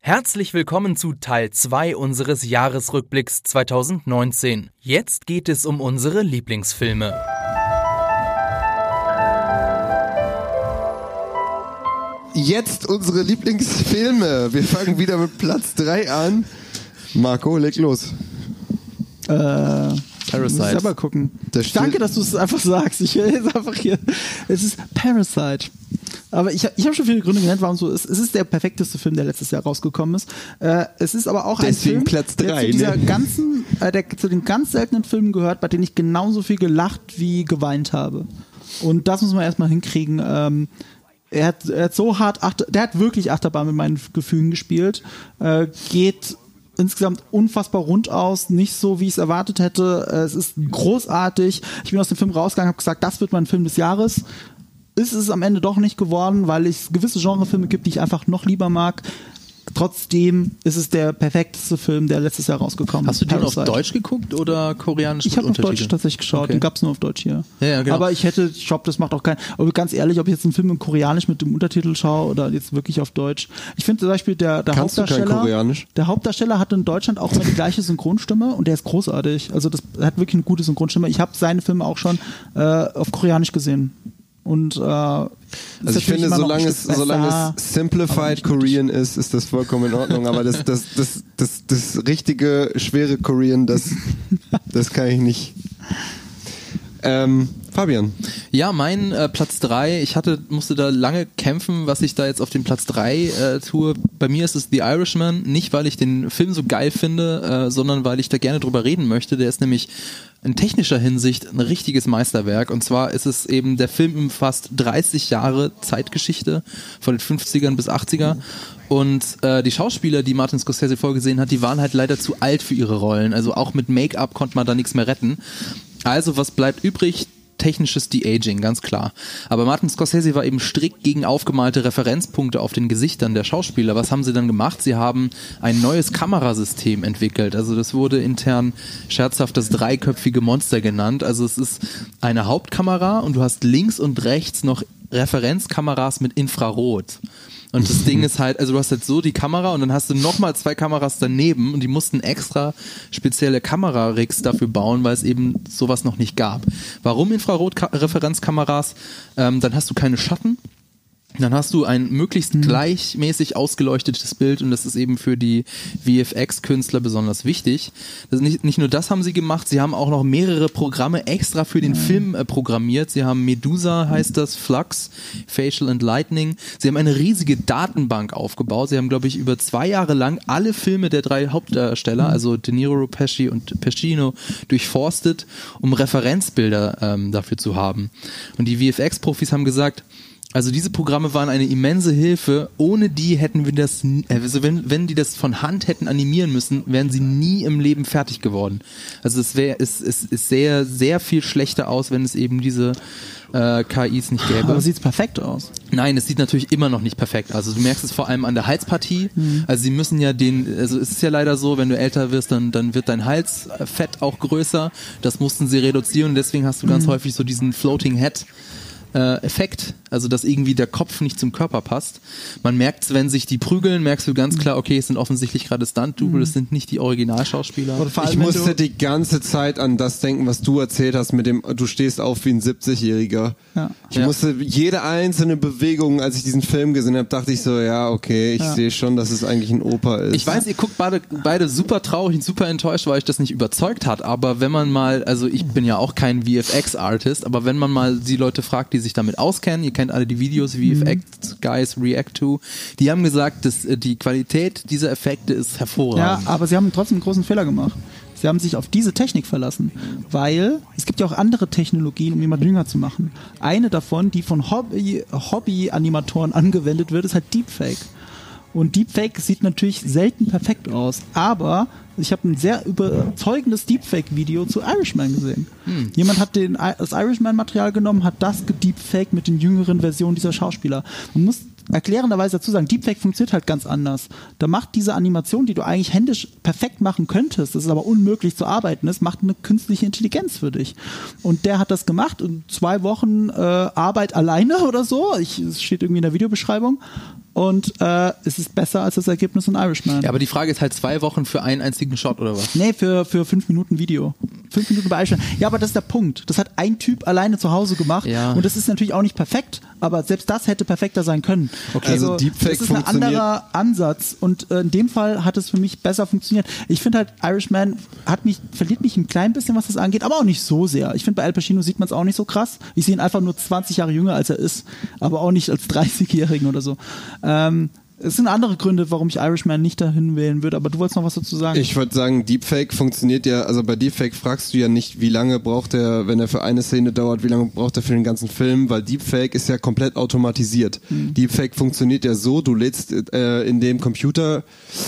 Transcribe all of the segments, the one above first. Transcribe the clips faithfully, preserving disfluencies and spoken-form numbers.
Herzlich willkommen zu Teil zwei unseres Jahresrückblicks zwanzig neunzehn. Jetzt geht es um unsere Lieblingsfilme. Jetzt unsere Lieblingsfilme. Wir fangen wieder mit Platz drei an. Marco, leg los. Äh, Parasite. Muss ich selber gucken. Das Danke, dass du es einfach sagst. Ich will jetzt einfach hier. Es ist Parasite. Aber ich, ich habe schon viele Gründe genannt, warum so ist. Es ist der perfekteste Film, der letztes Jahr rausgekommen ist. Äh, es ist aber auch Deswegen ein Film, Platz drei, der, zu dieser ne? ganzen, äh, der zu den ganz seltenen Filmen gehört, bei denen ich genauso viel gelacht wie geweint habe. Und das muss man erstmal hinkriegen. Ähm, er, hat, er hat so hart, Achter, der hat wirklich Achterbahn mit meinen Gefühlen gespielt. Äh, geht insgesamt unfassbar rund aus, nicht so, wie ich es erwartet hätte. Es ist großartig. Ich bin aus dem Film rausgegangen, habe gesagt, das wird mein Film des Jahres. Ist es am Ende doch nicht geworden, weil es gewisse Genrefilme gibt, die ich einfach noch lieber mag. Trotzdem ist es der perfekteste Film, der letztes Jahr rausgekommen ist. Hast du den auf Deutsch geguckt oder koreanisch? Ich habe auf Deutsch tatsächlich geschaut, okay. Den gab es nur auf Deutsch hier. Ja, ja, genau. Aber ich hätte, ich glaube, das macht auch keinen. Aber ganz ehrlich, ob ich jetzt einen Film in Koreanisch mit dem Untertitel schaue oder jetzt wirklich auf Deutsch. Ich finde zum Beispiel der, der Kannst Hauptdarsteller. du kein Koreanisch? Der Hauptdarsteller hat in Deutschland auch immer die gleiche Synchronstimme und der ist großartig. Also das er hat wirklich eine gute Synchronstimme. Ich habe seine Filme auch schon äh, auf Koreanisch gesehen. Und äh, also ich finde, solange es, solange es Simplified Korean ist, ist das vollkommen in Ordnung. Aber das, das, das, das, das richtige, schwere Korean, das, das kann ich nicht. Ähm, Fabian. Ja, mein äh, Platz drei, ich hatte, musste da lange kämpfen, was ich da jetzt auf den Platz drei äh, tue. Bei mir ist es The Irishman, nicht weil ich den Film so geil finde, äh, sondern weil ich da gerne drüber reden möchte. Der ist nämlich in technischer Hinsicht ein richtiges Meisterwerk. Und zwar ist es eben, der Film umfasst dreißig Jahre Zeitgeschichte von den fünfzigern bis achtziger. Und äh, die Schauspieler, die Martin Scorsese vorgesehen hat, die waren halt leider zu alt für ihre Rollen. Also auch mit Make-up konnte man da nichts mehr retten. Also was bleibt übrig? Technisches De-Aging, ganz klar. Aber Martin Scorsese war eben strikt gegen aufgemalte Referenzpunkte auf den Gesichtern der Schauspieler. Was haben sie dann gemacht? Sie haben ein neues Kamerasystem entwickelt. Also das wurde intern scherzhaft das dreiköpfige Monster genannt. Also es ist eine Hauptkamera und du hast links und rechts noch Referenzkameras mit Infrarot. Und das Ding ist halt, also du hast jetzt so die Kamera und dann hast du nochmal zwei Kameras daneben und die mussten extra spezielle Kamerarigs dafür bauen, weil es eben sowas noch nicht gab. Warum Infrarot-Referenzkameras? Ähm, dann hast du keine Schatten. Dann hast du ein möglichst mhm. gleichmäßig ausgeleuchtetes Bild und das ist eben für die V F X-Künstler besonders wichtig. Das nicht, nicht nur das haben sie gemacht, sie haben auch noch mehrere Programme extra für den mhm. Film äh, programmiert. Sie haben Medusa, heißt das, Flux, Facial and Lightning. Sie haben eine riesige Datenbank aufgebaut. Sie haben, glaube ich, über zwei Jahre lang alle Filme der drei Hauptdarsteller, mhm. also De Niro, Pesci und Pacino, durchforstet, um Referenzbilder ähm, dafür zu haben. Und die V F X-Profis haben gesagt, also diese Programme waren eine immense Hilfe. Ohne die hätten wir das, also wenn, wenn die das von Hand hätten animieren müssen, wären sie nie im Leben fertig geworden. Also es wäre, es, es, es sähe sehr viel schlechter aus, wenn es eben diese äh, K Is nicht gäbe. Aber sieht es perfekt aus? Nein, es sieht natürlich immer noch nicht perfekt aus. Also du merkst es vor allem an der Halspartie. Mhm. Also sie müssen ja den, also es ist ja leider so, wenn du älter wirst, dann, dann wird dein Halsfett auch größer. Das mussten sie reduzieren und deswegen hast du ganz mhm. häufig so diesen Floating Head Äh, Effekt, also dass irgendwie der Kopf nicht zum Körper passt. Man merkt, wenn sich die prügeln, merkst du ganz klar, okay, es sind offensichtlich gerade Stunt-Double, es sind nicht die Originalschauspieler. Ich musste die ganze Zeit an das denken, was du erzählt hast mit dem, du stehst auf wie ein siebzigjähriger. Ja. Ich ja. musste jede einzelne Bewegung, als ich diesen Film gesehen habe, dachte ich so, ja, okay, ich ja. sehe schon, dass es eigentlich ein Oper ist. Ich weiß, ihr guckt beide, beide super traurig und super enttäuscht, weil euch das nicht überzeugt hat, aber wenn man mal, also ich bin ja auch kein V F X-Artist, aber wenn man mal die Leute fragt, die sich damit auskennen, ihr kennt alle die Videos, V F X-Guys React to, die haben gesagt, dass die Qualität dieser Effekte ist hervorragend. Ja, aber sie haben trotzdem einen großen Fehler gemacht. Sie haben sich auf diese Technik verlassen, weil es gibt ja auch andere Technologien, um jemanden jünger zu machen. Eine davon, die von Hobby, Hobby-Animatoren angewendet wird, ist halt Deepfake. Und Deepfake sieht natürlich selten perfekt aus, aber ich habe ein sehr überzeugendes Deepfake-Video zu Irishman gesehen. Hm. Jemand hat den, das Irishman-Material genommen, hat das gedeepfaked mit den jüngeren Versionen dieser Schauspieler. Man muss erklärenderweise dazu sagen, Deepfake funktioniert halt ganz anders. Da macht diese Animation, die du eigentlich händisch perfekt machen könntest, das ist aber unmöglich zu arbeiten ist, macht eine künstliche Intelligenz für dich. Und der hat das gemacht in zwei Wochen äh, Arbeit alleine oder so. Ich, es steht irgendwie in der Videobeschreibung. Und äh, es ist besser als das Ergebnis in Irishman. Ja, aber die Frage ist halt zwei Wochen für einen einzigen Shot oder was? Nee, für, für fünf Minuten Video. Fünf Minuten bei Irishman. Ja, aber das ist der Punkt. Das hat ein Typ alleine zu Hause gemacht. Ja. Und das ist natürlich auch nicht perfekt, aber selbst das hätte perfekter sein können. Okay, also, also Deepfake das ist ein anderer Ansatz. Und äh, in dem Fall hat es für mich besser funktioniert. Ich finde halt, Irishman hat mich, verliert mich ein klein bisschen, was das angeht, aber auch nicht so sehr. Ich finde, bei Al Pacino sieht man es auch nicht so krass. Ich sehe ihn einfach nur zwanzig Jahre jünger, als er ist. Aber auch nicht als dreißigjährigen oder so. Ähm, es sind andere Gründe, warum ich Irishman nicht dahin wählen würde, aber du wolltest noch was dazu sagen. Ich würde sagen, Deepfake funktioniert ja, also bei Deepfake fragst du ja nicht, wie lange braucht er, wenn er für eine Szene dauert, wie lange braucht er für den ganzen Film, weil Deepfake ist ja komplett automatisiert. Hm. Deepfake funktioniert ja so, du lädst äh, in dem Computer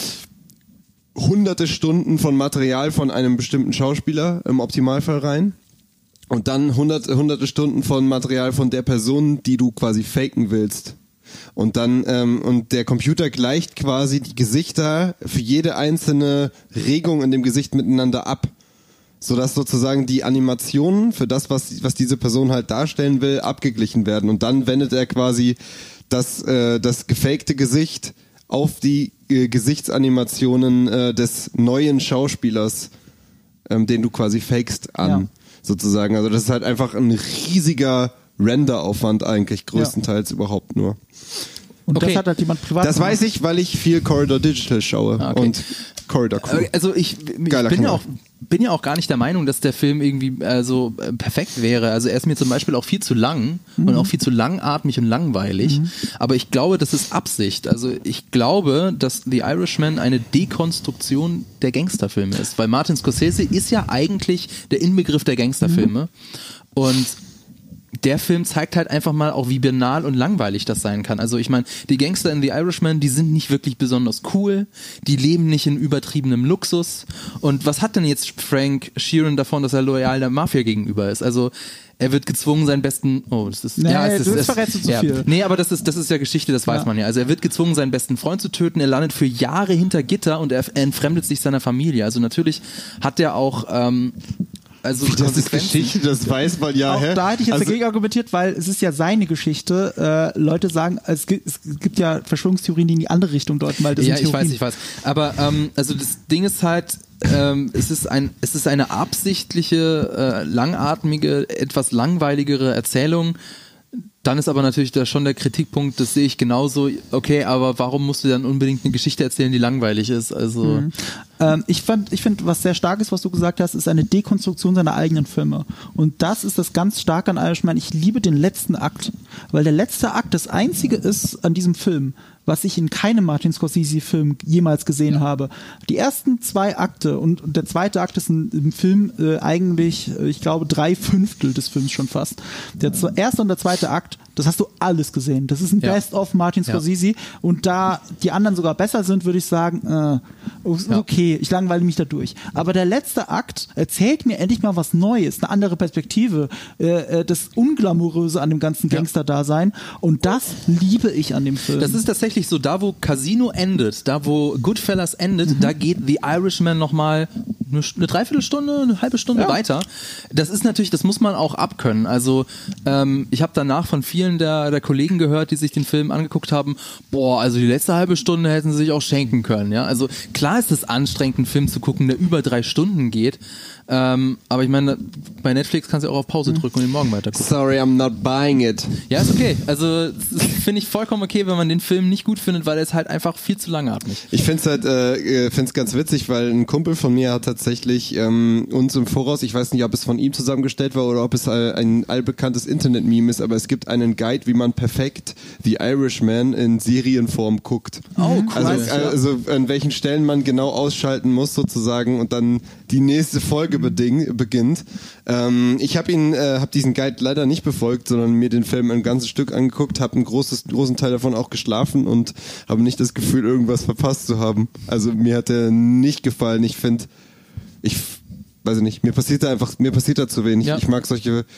hunderte Stunden von Material von einem bestimmten Schauspieler im Optimalfall rein. Und dann hunderte, hunderte Stunden von Material von der Person, die du quasi faken willst. Und dann, ähm, und der Computer gleicht quasi die Gesichter für jede einzelne Regung in dem Gesicht miteinander ab. Sodass sozusagen die Animationen für das, was, was diese Person halt darstellen will, abgeglichen werden. Und dann wendet er quasi das, äh, das gefakte Gesicht auf die äh, Gesichtsanimationen äh, des neuen Schauspielers, ähm, den du quasi fakest, an. Ja. Sozusagen. Also das ist halt einfach ein riesiger Renderaufwand eigentlich, größtenteils ja. überhaupt nur. Und okay. das hat halt jemand privat Das gemacht. weiß ich, weil ich viel Corridor Digital schaue okay. und Corridor Crew. Also ich, ich bin, ja auch, bin ja auch gar nicht der Meinung, dass der Film irgendwie äh, so äh, perfekt wäre. Also er ist mir zum Beispiel auch viel zu lang mhm. und auch viel zu langatmig und langweilig. Mhm. Aber ich glaube, das ist Absicht. Also ich glaube, dass The Irishman eine Dekonstruktion der Gangsterfilme ist. Weil Martin Scorsese ist ja eigentlich der Inbegriff der Gangsterfilme. Mhm. Und der Film zeigt halt einfach mal auch, wie banal und langweilig das sein kann. Also ich meine, die Gangster in The Irishman, die sind nicht wirklich besonders cool, die leben nicht in übertriebenem Luxus. Und was hat denn jetzt Frank Sheeran davon, dass er loyal der Mafia gegenüber ist? Also er wird gezwungen, seinen besten, oh, das ist, nee, ja, es du ist, verrätst du zu ja. viel. Nee, aber das ist, das ist ja Geschichte, das weiß ja. man ja. Also er wird gezwungen, seinen besten Freund zu töten, er landet für Jahre hinter Gitter und er entfremdet sich seiner Familie. Also natürlich hat er auch, ähm, Also Wie, das ist Geschichte, das weiß man ja. Auch hä? da hätte ich jetzt also, dagegen argumentiert, weil es ist ja seine Geschichte. Äh, Leute sagen, es gibt, es gibt ja Verschwörungstheorien, die in die andere Richtung deuten, weil das ja, sind ich Theorien. weiß, ich weiß. Aber ähm, also das Ding ist halt, ähm, es ist ein, es ist eine absichtliche, äh, langatmige, etwas langweiligere Erzählung. Dann ist aber natürlich da schon der Kritikpunkt, das sehe ich genauso, okay, aber warum musst du dann unbedingt eine Geschichte erzählen, die langweilig ist? Also mhm. ähm, ich fand, ich finde, was sehr stark ist, was du gesagt hast, ist eine Dekonstruktion seiner eigenen Filme. Und das ist das ganz stark an Irishman. Ich liebe den letzten Akt, weil der letzte Akt das einzige ist an diesem Film, was ich in keinem Martin Scorsese-Film jemals gesehen ja. habe. Die ersten zwei Akte und, und der zweite Akt ist in, im Film äh, eigentlich, äh, ich glaube, drei Fünftel des Films schon fast. Der z- erste und der zweite Akt, das hast du alles gesehen. Das ist ein ja. Best-of Martin Scorsese ja. und da die anderen sogar besser sind, würde ich sagen, äh, okay, ich langweile mich da durch. Aber der letzte Akt erzählt mir endlich mal was Neues, eine andere Perspektive, äh, das Unglamouröse an dem ganzen Gangster-Dasein und das liebe ich an dem Film. Das ist tatsächlich so, da wo Casino endet, da wo Goodfellas endet, mhm. da geht The Irishman nochmal eine, eine Dreiviertelstunde, eine halbe Stunde ja. weiter. Das ist natürlich, das muss man auch abkönnen. Also ähm, ich habe danach von vielen der, der Kollegen gehört, die sich den Film angeguckt haben, boah, also die letzte halbe Stunde hätten sie sich auch schenken können. Ja? Also klar ist es anstrengend, einen Film zu gucken, der über drei Stunden geht. Ähm, aber ich meine, bei Netflix kannst du auch auf Pause drücken und den morgen weiter gucken. Sorry, I'm not buying it. Ja, ist okay. Also finde ich vollkommen okay, wenn man den Film nicht gut findet, weil er ist halt einfach viel zu langatmig. Ich finde es halt, äh, finde es ganz witzig, weil ein Kumpel von mir hat tatsächlich ähm, uns im Voraus, ich weiß nicht, ob es von ihm zusammengestellt war oder ob es äh, ein allbekanntes Internet-Meme ist, aber es gibt einen Guide, wie man perfekt The Irishman in Serienform guckt. Oh, cool. Also, also an welchen Stellen man genau ausschalten muss sozusagen und dann die nächste Folge beding, beginnt. Ähm, ich habe ihn, äh, habe diesen Guide leider nicht befolgt, sondern mir den Film ein ganzes Stück angeguckt, habe einen großes, großen Teil davon auch geschlafen und habe nicht das Gefühl, irgendwas verpasst zu haben. Also mir hat er nicht gefallen. Ich finde, ich weiß ich nicht, mir passiert da einfach, mir passiert da zu wenig. Ja. Ich mag solche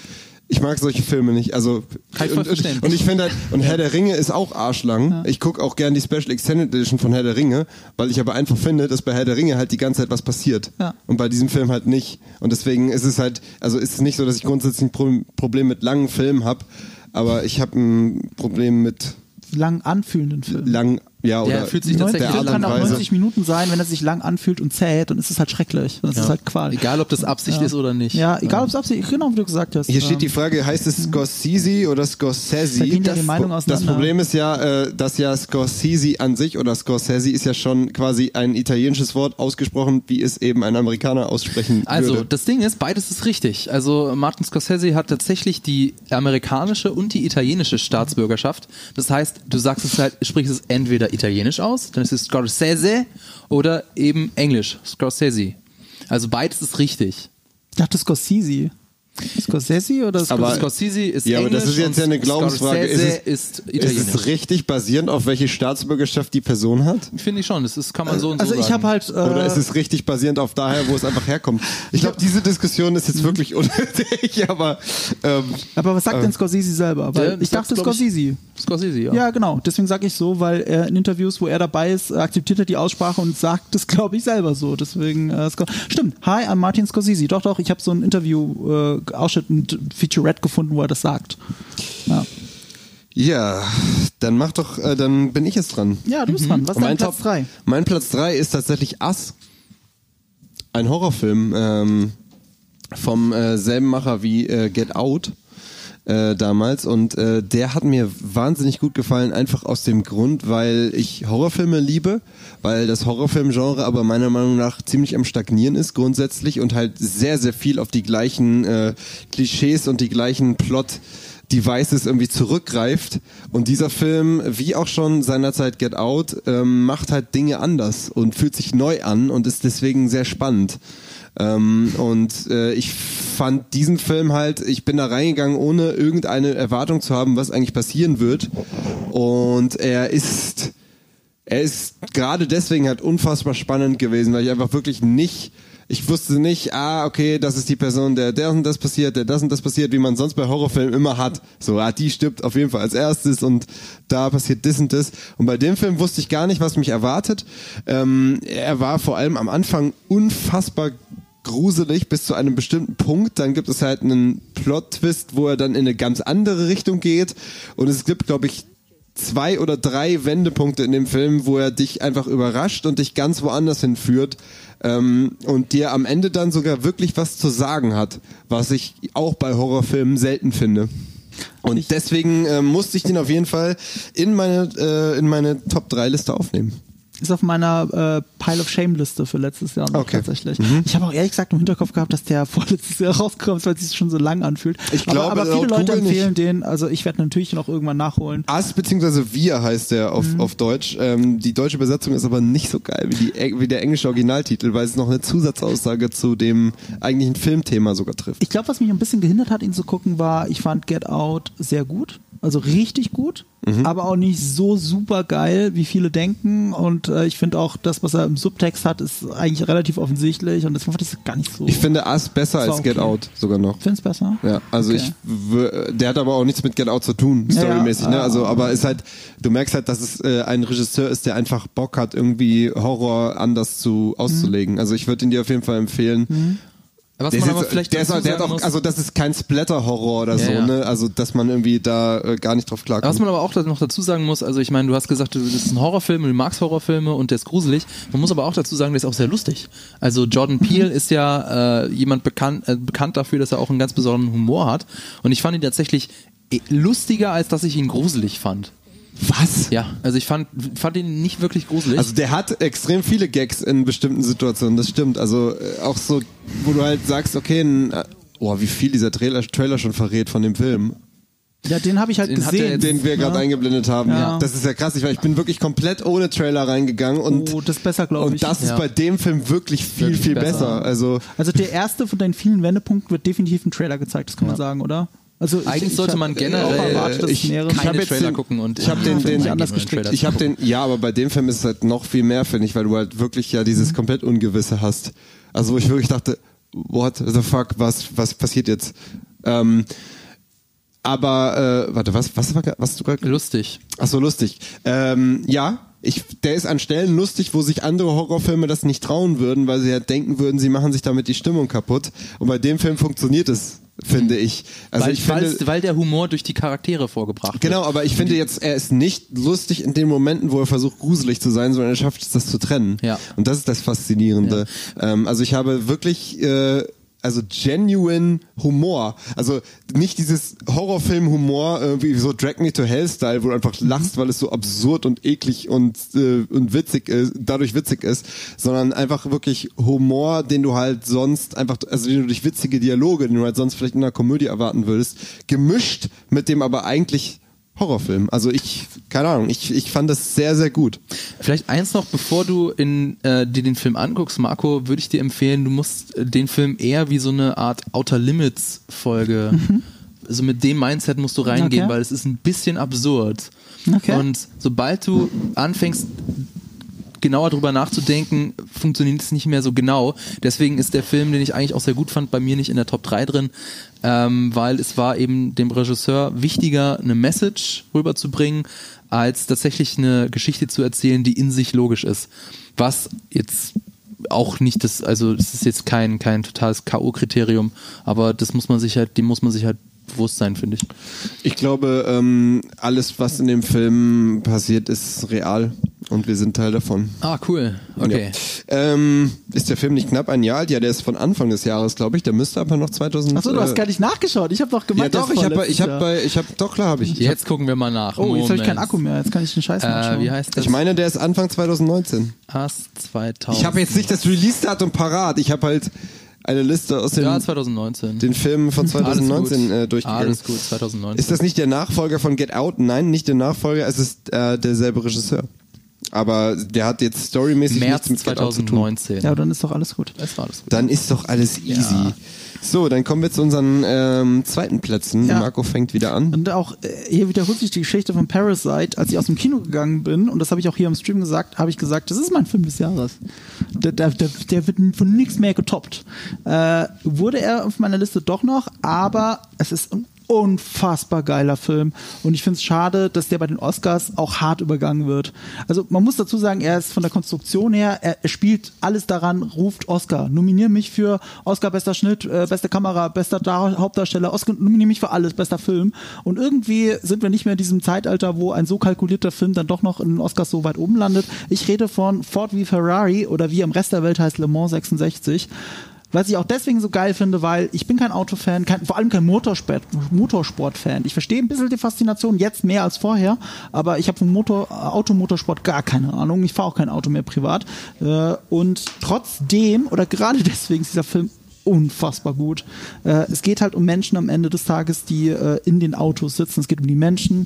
Ich mag solche Filme nicht. Also Kann ich voll verstehen. Und, und ich finde halt, und Herr der Ringe ist auch arschlang. Ja. Ich gucke auch gern die Special Extended Edition von Herr der Ringe, weil ich aber einfach finde, dass bei Herr der Ringe halt die ganze Zeit was passiert. Ja. Und bei diesem Film halt nicht. Und deswegen ist es halt, also ist es nicht so, dass ich grundsätzlich ein Problem mit langen Filmen habe, aber ich habe ein Problem mit lang anfühlenden Film. Lang, ja, oder der fühlt sich tatsächlich der Film kann auch neunzig Minuten sein, wenn er sich lang anfühlt und zählt, dann ist es halt schrecklich. Dann ist ja. es halt Qual. Egal, ob das Absicht ja. ist oder nicht. Ja, egal, ob es Absicht ist, genau wie du gesagt hast. Hier steht die Frage, heißt es Scorsese oder Scorsese? Da gehen ja das, die Meinungen das auseinander. Problem ist ja, äh, dass ja Scorsese an sich oder Scorsese ist ja schon quasi ein italienisches Wort ausgesprochen, wie es eben ein Amerikaner aussprechen Also, würde. das Ding ist, beides ist richtig. Also, Martin Scorsese hat tatsächlich die amerikanische und die italienische Staatsbürgerschaft. Das heißt, du sagst es halt, sprichst es entweder italienisch aus, dann ist es Scorsese, oder eben Englisch, Scorsese. Also beides ist richtig. Ich dachte Scorsese. Scorsese oder Scorsese? Aber- Scorsese ist Ja, aber Englisch das ist jetzt ja eine und Glaubensfrage. Ist Scorsese es- ist Ist italienisch. es richtig basierend auf welche Staatsbürgerschaft die Person hat? Finde ich schon, das ist, kann man so und Also so ich sagen. habe halt... Äh, Oder ist es richtig basierend auf daher, wo es einfach herkommt? Ich glaube, diese Diskussion ist jetzt wirklich unnötig, aber ähm, aber was sagt denn Scorsese selber? Weil Der ich sagt, dachte glaub ich, Scorsese. Scorsese, ja. Ja, genau. Deswegen sage ich so, weil er in Interviews, wo er dabei ist, akzeptiert er die Aussprache und sagt das, glaube ich, selber so. Deswegen, äh, Scor- stimmt. Hi, I'm Martin Scorsese. Doch, doch, ich habe so ein Interview-Ausschnitt, äh, ein Featurette gefunden, wo er das sagt. Ja, ja, dann mach doch, äh, dann bin ich jetzt dran. ja du bist dran. Was ist dein Mein Platz Top- drei? Mein Platz drei ist tatsächlich Us. Ein Horrorfilm ähm, vom äh, selben Macher wie äh, Get Out äh, damals. Und äh, der hat mir wahnsinnig gut gefallen, einfach aus dem Grund, weil ich Horrorfilme liebe, weil das Horrorfilmgenre aber meiner Meinung nach ziemlich am Stagnieren ist grundsätzlich und halt sehr, sehr viel auf die gleichen äh, Klischees und die gleichen Plot Devices irgendwie zurückgreift. Und dieser Film, wie auch schon seinerzeit Get Out, ähm, macht halt Dinge anders und fühlt sich neu an und ist deswegen sehr spannend. Ähm, und äh, ich fand diesen Film halt, ich bin da reingegangen, ohne irgendeine Erwartung zu haben, was eigentlich passieren wird. Und er ist, er ist gerade deswegen halt unfassbar spannend gewesen, weil ich einfach wirklich nicht Ich wusste nicht, ah, okay, das ist die Person, der das und das passiert, der das und das passiert, wie man sonst bei Horrorfilmen immer hat. So, ah, die stirbt auf jeden Fall als erstes und da passiert das und das. Und bei dem Film wusste ich gar nicht, was mich erwartet. Ähm, er war vor allem am Anfang unfassbar gruselig bis zu einem bestimmten Punkt. Dann gibt es halt einen Plot-Twist, wo er dann in eine ganz andere Richtung geht. Und es gibt, glaube ich, zwei oder drei Wendepunkte in dem Film, wo er dich einfach überrascht und dich ganz woanders hinführt ähm, und dir am Ende dann sogar wirklich was zu sagen hat, was ich auch bei Horrorfilmen selten finde. Und deswegen äh, musste ich den auf jeden Fall in meine, äh, in meine Top drei Liste aufnehmen. Ist auf meiner äh, Pile of Shame Liste für letztes Jahr noch Okay. tatsächlich. Mhm. Ich habe auch ehrlich gesagt im Hinterkopf gehabt, dass der vorletztes Jahr rausgekommen ist, weil es sich schon so lang anfühlt. Ich aber, glaube, aber viele laut Leute Google empfehlen nicht. den, also ich werde natürlich noch irgendwann nachholen. Us bzw. Wir heißt der auf, Mhm. auf Deutsch. Ähm, die deutsche Übersetzung ist aber nicht so geil wie, die, wie der englische Originaltitel, weil es noch eine Zusatzaussage zu dem eigentlichen Filmthema sogar trifft. Ich glaube, was mich ein bisschen gehindert hat, ihn zu gucken, war, ich fand Get Out sehr gut. Also richtig gut, mhm. aber auch nicht so super geil, wie viele denken. Und äh, ich finde auch, das, was er im Subtext hat, ist eigentlich relativ offensichtlich. Und deswegen fand ich es gar nicht so. Ich finde Us besser Das war als Get okay. Out sogar noch. Find's besser? Ja, also Okay. ich, w- der hat aber auch nichts mit Get Out zu tun, Ja, storymäßig, ja, ne? äh, Also, aber ist halt, du merkst halt, dass es äh, ein Regisseur ist, der einfach Bock hat, irgendwie Horror anders zu auszulegen. Mhm. Also ich würde ihn dir auf jeden Fall empfehlen. Mhm. Was Der man ist aber jetzt, vielleicht der, ist, dazu der hat sagen auch, muss, also das ist kein Splatter-Horror oder Ja, so, ja. ne? Also dass man irgendwie da äh, gar nicht drauf klarkommt. was man aber auch da noch dazu sagen muss, also ich meine, du hast gesagt, das ist ein Horrorfilm, du magst Horrorfilme und der ist gruselig. Man muss aber auch dazu sagen, der ist auch sehr lustig. Also Jordan Peele ist ja äh, jemand bekannt, äh, bekannt dafür, dass er auch einen ganz besonderen Humor hat. Und ich fand ihn tatsächlich eh lustiger, als dass ich ihn gruselig fand. Was? Ja, also ich fand, fand ihn nicht wirklich gruselig. Also der hat extrem viele Gags in bestimmten Situationen, das stimmt. Also äh, auch so, wo du halt sagst, okay, ein, äh, oh, wie viel dieser Trailer, Trailer schon verrät von dem Film. Ja, den habe ich halt Den hat er gesehen. jetzt- Den wir gerade Ja. eingeblendet haben. Ja. Das ist ja krass, ich, ich bin wirklich komplett ohne Trailer reingegangen und, Oh, das ist besser, glaube und ich. das ist Ja. bei dem Film wirklich viel, Wirklich viel besser. besser. Also Also der erste von deinen vielen Wendepunkten wird definitiv im Trailer gezeigt, das kann man sagen, oder? Also ich- Eigentlich ich sollte hab man auch generell, erwartet, dass ich- es mehrere ich hab keine jetzt Trailer den- gucken und ich hab den- den- anders eigentlich nur gestrickt. Trailer ich habe gucken. den, ja, aber bei dem Film ist es halt noch viel mehr, finde ich, weil du halt wirklich ja dieses Mhm. komplett Ungewisse hast. Also wo ich wirklich dachte, what the fuck, was, was passiert jetzt? Ähm, Aber, äh, warte, was, was war, was du gerade? Lustig. Ach so, lustig. Ähm, ja, ich, der ist an Stellen lustig, wo sich andere Horrorfilme das nicht trauen würden, weil sie ja denken würden, sie machen sich damit die Stimmung kaputt. Und bei dem Film funktioniert es, finde ich. Also weil, ich finde, weil der Humor durch die Charaktere vorgebracht genau, wird. aber ich finde jetzt, er ist nicht lustig in den Momenten, wo er versucht, gruselig zu sein, sondern er schafft es, das zu trennen. Ja. Und das ist das Faszinierende. Ja. Ähm, also ich habe wirklich... Äh, Also genuine Humor. Also nicht dieses Horrorfilm-Humor, äh, wie so Drag Me to Hell-Style, wo du einfach lachst, weil es so absurd und eklig und, äh, und witzig ist, dadurch witzig ist, sondern einfach wirklich Humor, den du halt sonst einfach, also den du durch witzige Dialoge, den du halt sonst vielleicht in einer Komödie erwarten würdest, gemischt mit dem aber eigentlich Horrorfilm. Also ich, keine Ahnung, ich, ich fand das sehr, sehr gut. Vielleicht eins noch, bevor du in, äh, dir den Film anguckst, Marco, würde ich dir empfehlen, du musst äh, den Film eher wie so eine Art Outer Limits Folge, mhm. also mit dem Mindset musst du reingehen, okay. weil es ist ein bisschen absurd. Okay. Und sobald du anfängst, genauer drüber nachzudenken, funktioniert es nicht mehr so genau. Deswegen ist der Film, den ich eigentlich auch sehr gut fand, bei mir nicht in der Top drei drin, ähm, weil es war eben dem Regisseur wichtiger, eine Message rüberzubringen, als tatsächlich eine Geschichte zu erzählen, die in sich logisch ist. Was jetzt auch nicht das, also das ist jetzt kein, kein totales K O-Kriterium, aber das muss man sich halt, dem muss man sich halt bewusst sein, finde ich. Ich glaube, ähm, alles, was in dem Film passiert, ist real und wir sind Teil davon. Ah, cool. Okay. Ja. Ähm, ist der Film nicht knapp ein Jahr alt? Ja, der ist von Anfang des Jahres, glaube ich. Der müsste aber noch zweitausend... Achso, du hast gar nicht nachgeschaut. Ich habe doch gemeint, ja, doch, ich habe ich hab bei, ich hab, doch, klar habe ich. Jetzt hab, gucken wir mal nach. Oh, jetzt habe ich keinen Akku mehr. Jetzt kann ich den Scheiß äh, nachschauen. Wie heißt das? Ich meine, der ist Anfang zwanzig neunzehn. Erst zweitausend. Ich habe jetzt nicht das Release-Datum parat. Ich habe halt eine Liste aus den, ja, zwanzig neunzehn. Den Filmen von zwanzig neunzehn äh, durchgegangen. Alles gut, zwanzig neunzehn. Ist das nicht der Nachfolger von Get Out? Nein, nicht der Nachfolger, es ist äh, derselbe Regisseur. Aber der hat jetzt storymäßig März nichts mit zwanzig neunzehn. Ja, dann ist doch alles gut. Das war alles gut. Dann ist doch alles easy. Ja. So, dann kommen wir zu unseren ähm, zweiten Plätzen. Ja. Marco fängt wieder an. Und auch äh, hier wiederholt sich die Geschichte von Parasite. Als ich aus dem Kino gegangen bin, und das habe ich auch hier im Stream gesagt, habe ich gesagt, das ist mein Film des Jahres. Der, der, der, der wird von nichts mehr getoppt. Äh, wurde er auf meiner Liste doch noch, aber es ist ein unfassbar geiler Film und ich finde es schade, dass der bei den Oscars auch hart übergangen wird. Also man muss dazu sagen, er ist von der Konstruktion her, er, er spielt alles daran, ruft Oscar. Nominier mich für Oscar, bester Schnitt, äh, beste Kamera, bester Dar- Hauptdarsteller, Oscar, nominier mich für alles, bester Film. Und irgendwie sind wir nicht mehr in diesem Zeitalter, wo ein so kalkulierter Film dann doch noch in den Oscars so weit oben landet. Ich rede von Ford wie Ferrari oder wie im Rest der Welt heißt Le Mans sechsundsechzig. Was ich auch deswegen so geil finde, weil ich bin kein Autofan, kein, vor allem kein Motorsport, Motorsport-Fan. Ich verstehe ein bisschen die Faszination, jetzt mehr als vorher, aber ich habe vom Motor, Automotorsport gar keine Ahnung. Ich fahre auch kein Auto mehr privat. Und trotzdem, oder gerade deswegen ist dieser Film unfassbar gut. Es geht halt um Menschen am Ende des Tages, die in den Autos sitzen. Es geht um die Menschen.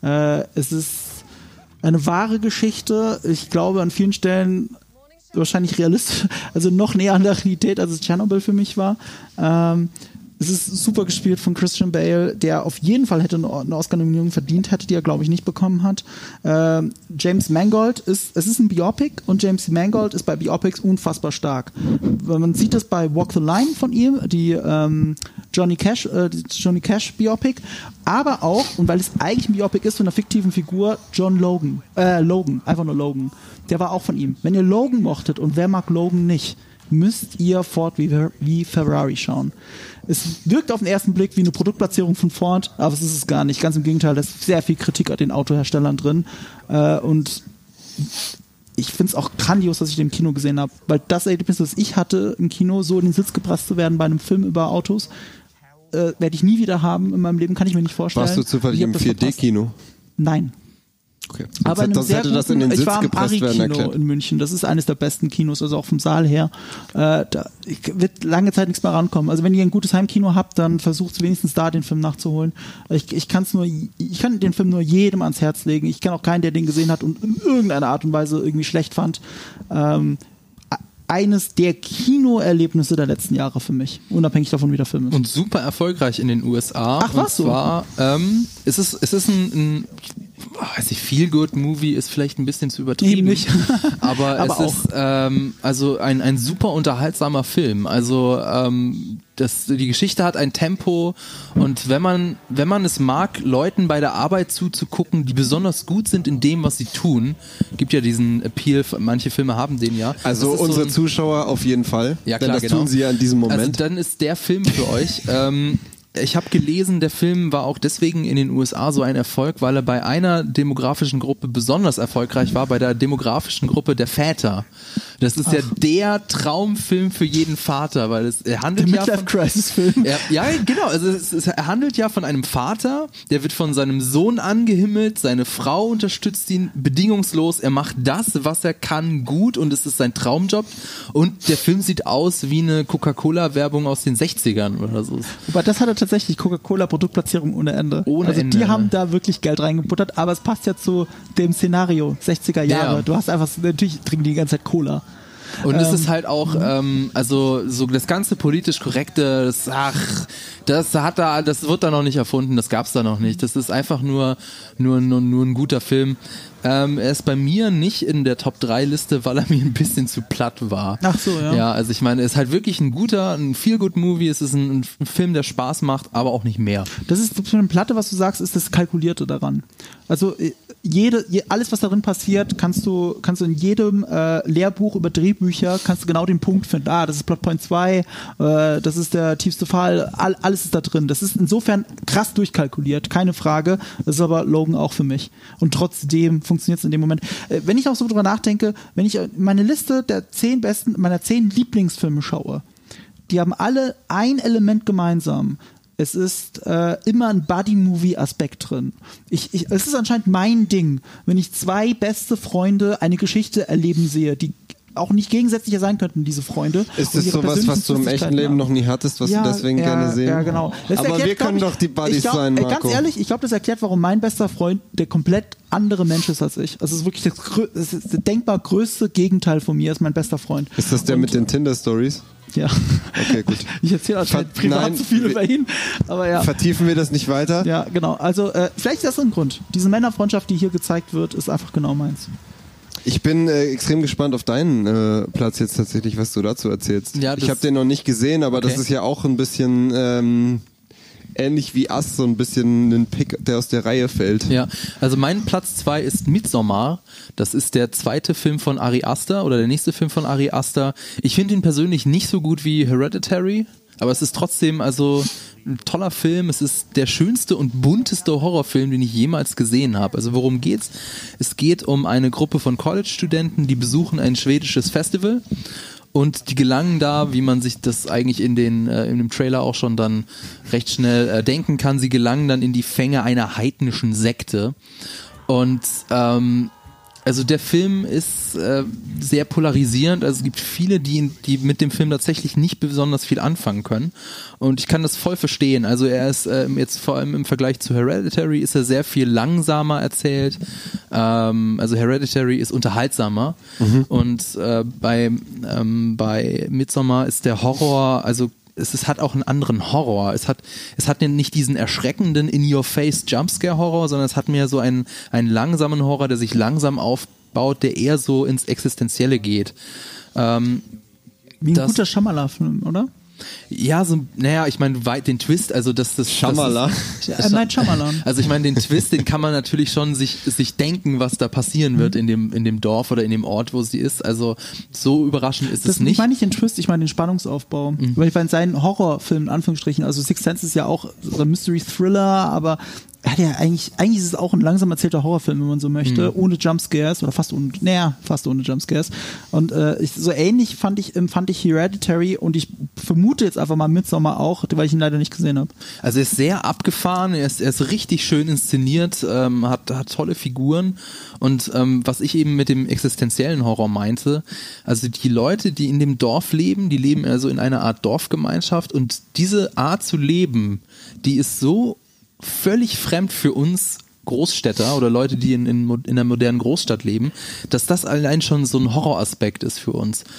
Es ist eine wahre Geschichte. Ich glaube, an vielen Stellen wahrscheinlich realistisch, also noch näher an der Realität, als es Tschernobyl für mich war. Ähm, es ist super gespielt von Christian Bale, der auf jeden Fall hätte eine Oscar-Nominierung verdient hätte, die er, glaube ich, nicht bekommen hat. Ähm, James Mangold ist, es ist ein Biopic und James Mangold ist bei Biopics unfassbar stark. Man sieht das bei Walk the Line von ihm, die ähm, Johnny Cash, äh, die Johnny Cash Biopic, aber auch, und weil es eigentlich ein Biopic ist von einer fiktiven Figur, John Logan, äh, Logan, einfach nur Logan. Der war auch von ihm. Wenn ihr Logan mochtet und wer mag Logan nicht, müsst ihr Ford wie, wie Ferrari schauen. Es wirkt auf den ersten Blick wie eine Produktplatzierung von Ford, aber es ist es gar nicht. Ganz im Gegenteil, da ist sehr viel Kritik an den Autoherstellern drin. Äh, und ich finde es auch grandios, dass ich den im Kino gesehen habe, weil das Erlebnis, das ich hatte, im Kino so in den Sitz gepresst zu werden bei einem Film über Autos, äh, werde ich nie wieder haben in meinem Leben, kann ich mir nicht vorstellen. Warst du zufällig im vier D Kino? Nein. Okay. Aber das hätte das in den Sitz ich war im gepresst werden Ari-Kino in München. Das ist eines der besten Kinos, also auch vom Saal her. Äh, da wird lange Zeit nichts mehr rankommen. Also wenn ihr ein gutes Heimkino habt, dann versucht wenigstens da den Film nachzuholen. Ich, ich kann es nur, ich kann den Film nur jedem ans Herz legen. Ich kenne auch keinen, der den gesehen hat und in irgendeiner Art und Weise irgendwie schlecht fand. Ähm, eines der Kinoerlebnisse der letzten Jahre für mich, unabhängig davon, wie der Film ist. Und super erfolgreich in den U S A. Ach, was und zwar, so? ähm, es ist, es ist ein, ein weiß ich, Feel-Good-Movie ist vielleicht ein bisschen zu übertrieben. Eben nicht. aber, aber es auch. ist ähm, also ein, ein super unterhaltsamer Film. Also ähm, das, die Geschichte hat ein Tempo und wenn man, wenn man es mag, Leuten bei der Arbeit zuzugucken, die besonders gut sind in dem, was sie tun, gibt ja diesen Appeal, manche Filme haben den ja. Also unsere so ein, Zuschauer auf jeden Fall, ja, denn klar, das genau. tun sie ja in diesem Moment. Also dann ist der Film für euch. ähm, Ich habe gelesen, der Film war auch deswegen in den U S A so ein Erfolg, weil er bei einer demografischen Gruppe besonders erfolgreich war, bei der demografischen Gruppe der Väter. Das ist Ach. ja der Traumfilm für jeden Vater, weil es er handelt der ja von Midlife-Crisis-Film. Er, ja, genau. Also es, es, er handelt ja von einem Vater, der wird von seinem Sohn angehimmelt, seine Frau unterstützt ihn bedingungslos. Er macht das, was er kann, gut und es ist sein Traumjob. Und der Film sieht aus wie eine Coca-Cola-Werbung aus den sechzigern oder so. Aber das hat er tatsächlich Coca-Cola-Produktplatzierung ohne Ende. Ohne also Ende. Die haben da wirklich Geld reingebuttert, aber es passt ja zu dem Szenario, sechziger Jahre. Ja. Du hast einfach, natürlich trinken die die ganze Zeit Cola. Und es ähm, ist halt auch, ähm, also so das ganze politisch Korrekte, das, ach, das hat da, das wird da noch nicht erfunden, das gab's da noch nicht. Das ist einfach nur, nur, nur, nur ein guter Film. Ähm, er ist bei mir nicht in der Top drei Liste, weil er mir ein bisschen zu platt war. Ach so, ja. Ja, also ich meine, er ist halt wirklich ein guter, ein Feel-Good-Movie, es ist ein, ein Film, der Spaß macht, aber auch nicht mehr. Das ist für eine Platte, was du sagst, ist das Kalkulierte daran. Also jede, je, alles, was darin passiert, kannst du, kannst du in jedem äh, Lehrbuch über Drehbücher, kannst du genau den Punkt finden. Ah, das ist Plotpoint zwei, äh, das ist der tiefste Fall, all, alles ist da drin. Das ist insofern krass durchkalkuliert, keine Frage. Das ist aber Logan auch für mich. Und trotzdem funktioniert es in dem Moment. Äh, wenn ich auch so drüber nachdenke, wenn ich meine Liste der zehn besten, meiner zehn Lieblingsfilme schaue, die haben alle ein Element gemeinsam. Es ist äh, immer ein Buddy-Movie-Aspekt drin. Ich, ich, es ist anscheinend mein Ding, wenn ich zwei beste Freunde eine Geschichte erleben sehe, die auch nicht gegensätzlicher sein könnten, diese Freunde. Ist das sowas, was du im echten Leben noch nie hattest, was ja, du deswegen ja, gerne sehen? Ja, genau. Das Aber erklärt, wir können ich, doch die Buddies glaub, sein, Marco. Ganz ehrlich, ich glaube, das erklärt, warum mein bester Freund der komplett andere Mensch ist als ich. Also es ist wirklich das, das, ist das denkbar größte Gegenteil von mir, ist mein bester Freund. Ist das der Und, mit den Tinder-Stories? Ja. Okay, gut. Ich erzähle anscheinend privat nein, zu viel über ihn, aber ja. Vertiefen wir das nicht weiter? Ja, genau. Also äh, vielleicht ist das ein Grund. Diese Männerfreundschaft, die hier gezeigt wird, ist einfach genau meins. Ich bin äh, extrem gespannt auf deinen äh, Platz jetzt tatsächlich, was du dazu erzählst. Ja, ich habe den noch nicht gesehen, aber okay. Das ist ja auch ein bisschen ähm, ähnlich wie Us, so ein bisschen ein Pick, der aus der Reihe fällt. Ja, also mein Platz zwei ist Midsommar. Das ist der zweite Film von Ari Aster oder der nächste Film von Ari Aster. Ich finde ihn persönlich nicht so gut wie Hereditary, aber es ist trotzdem also ein toller Film. Es ist der schönste und bunteste Horrorfilm, den ich jemals gesehen habe. Also worum geht's? Es geht um eine Gruppe von College-Studenten, die besuchen ein schwedisches Festival. Und die gelangen da, wie man sich das eigentlich in, den, äh, in dem Trailer auch schon dann recht schnell äh, denken kann, sie gelangen dann in die Fänge einer heidnischen Sekte. Und ähm, also der Film ist äh, sehr polarisierend, also es gibt viele, die, die mit dem Film tatsächlich nicht besonders viel anfangen können und ich kann das voll verstehen, also er ist äh, jetzt vor allem im Vergleich zu Hereditary ist er sehr viel langsamer erzählt, ähm, also Hereditary ist unterhaltsamer mhm. und äh, bei, ähm, bei Midsommar ist der Horror, also Es, es hat auch einen anderen Horror. Es hat, es hat nicht diesen erschreckenden In-Your-Face-Jumpscare-Horror, sondern es hat mehr so einen, einen langsamen Horror, der sich langsam aufbaut, der eher so ins Existenzielle geht. Ähm, Wie ein das, guter Shyamalan-Film, oder? Ja, so, naja, ich meine, den Twist, also das, das Shyamalan. Das Night Shyamalan. Also ich meine, den Twist, den kann man natürlich schon sich, sich denken, was da passieren wird in dem, in dem Dorf oder in dem Ort, wo sie ist. Also so überraschend ist das es nicht. Ich meine nicht den Twist, ich meine den Spannungsaufbau. Mhm. Weil ich meine, sein Horrorfilm, in Anführungsstrichen, also Sixth Sense ist ja auch so ein Mystery-Thriller, aber er hat ja eigentlich, eigentlich ist es auch ein langsam erzählter Horrorfilm, wenn man so möchte, mhm. ohne Jumpscares oder fast ohne, naja, fast ohne Jumpscares. Und äh, ich, so ähnlich fand ich, fand ich Hereditary und ich vermute jetzt einfach mal Midsommar auch, weil ich ihn leider nicht gesehen habe. Also er ist sehr abgefahren, er ist, er ist richtig schön inszeniert, ähm, hat, hat tolle Figuren und ähm, was ich eben mit dem existenziellen Horror meinte, also die Leute, die in dem Dorf leben, die leben also in einer Art Dorfgemeinschaft und diese Art zu leben, die ist so völlig fremd für uns Großstädter oder Leute, die in, in, in einer modernen Großstadt leben, dass das allein schon so ein Horroraspekt ist für uns.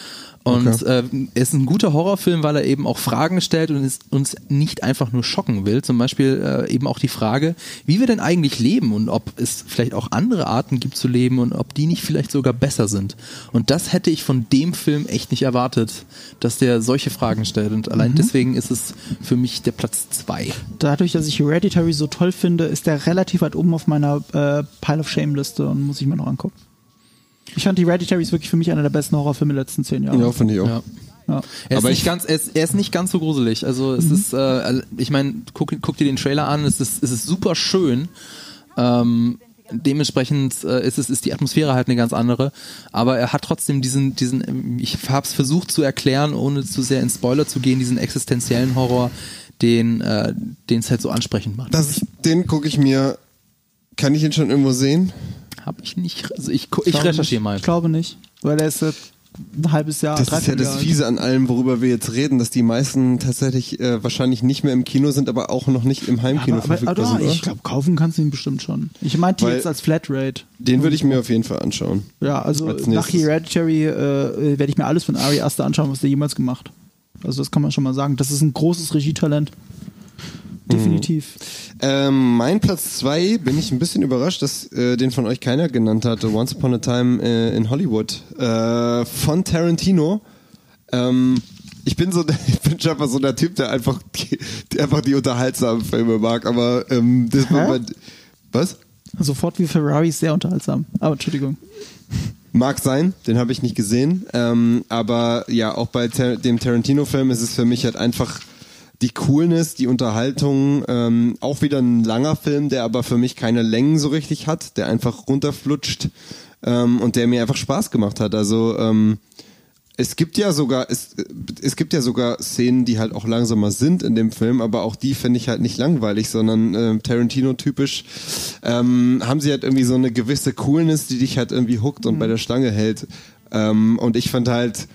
Und Okay. äh, es ist ein guter Horrorfilm, weil er eben auch Fragen stellt und es uns nicht einfach nur schocken will. Zum Beispiel äh, eben auch die Frage, wie wir denn eigentlich leben und ob es vielleicht auch andere Arten gibt zu leben und ob die nicht vielleicht sogar besser sind. Und das hätte ich von dem Film echt nicht erwartet, dass der solche Fragen stellt. Und allein Mhm. deswegen ist es für mich der Platz zwei. Dadurch, dass ich Hereditary so toll finde, ist der relativ weit oben auf meiner äh, Pile of Shame Liste und muss ich mir noch angucken. Ich fand Hereditary ist wirklich für mich einer der besten Horrorfilme der letzten zehn Jahre. Ja, finde ich auch. Ja. Ja. Er ist, Aber nicht ich- ganz, er, ist, er ist nicht ganz so gruselig. Also es Mhm. ist, äh, ich meine, guck, guck dir den Trailer an, es ist, es ist super schön. Ähm, dementsprechend äh, ist, es, ist die Atmosphäre halt eine ganz andere. Aber er hat trotzdem diesen, diesen ich habe es versucht zu erklären, ohne zu sehr in Spoiler zu gehen, diesen existenziellen Horror, den äh, den es halt so ansprechend macht. Das, den gucke ich mir. Kann ich ihn schon irgendwo sehen? Habe ich nicht, also ich, gu- ich glaube recherchiere nicht. mal. Ich glaube nicht, weil er ist äh, ein halbes Jahr, Das ist ja dreiviertel das Jahr alt. Fiese an allem, worüber wir jetzt reden, dass die meisten tatsächlich äh, wahrscheinlich nicht mehr im Kino sind, aber auch noch nicht im Heimkino Aber, aber, verfügbar aber sind. ich glaube, kaufen kannst du ihn bestimmt schon. Ich meinte Weil- jetzt als Flatrate. Den würde ich mir auf jeden Fall anschauen. Ja, also Als nach nächstes. Hereditary äh, werde ich mir alles von Ari Aster anschauen, was der jemals gemacht. Also das kann man schon mal sagen. Das ist ein großes Regietalent. Definitiv. Ähm, mein Platz zwei bin ich ein bisschen überrascht, dass äh, den von euch keiner genannt hat. Once Upon a Time äh, in Hollywood äh, von Tarantino. Ähm, ich bin so, ich bin schon einfach so der Typ, der einfach die, der einfach die unterhaltsamen Filme mag. Aber ähm, das war Hä? bei, was? Sofort wie Ferrari ist sehr unterhaltsam. Aber Entschuldigung. Mag sein, den habe ich nicht gesehen. Ähm, aber ja, auch bei Tar- dem Tarantino-Film ist es für mich halt einfach die Coolness, die Unterhaltung, ähm, auch wieder ein langer Film, der aber für mich keine Längen so richtig hat, der einfach runterflutscht ähm, und der mir einfach Spaß gemacht hat. Also ähm, es gibt ja sogar es, es gibt ja sogar Szenen, die halt auch langsamer sind in dem Film, aber auch die finde ich halt nicht langweilig, sondern äh, Tarantino-typisch ähm, haben sie halt irgendwie so eine gewisse Coolness, die dich halt irgendwie hookt und Mhm. bei der Stange hält. Ähm, und ich fand halt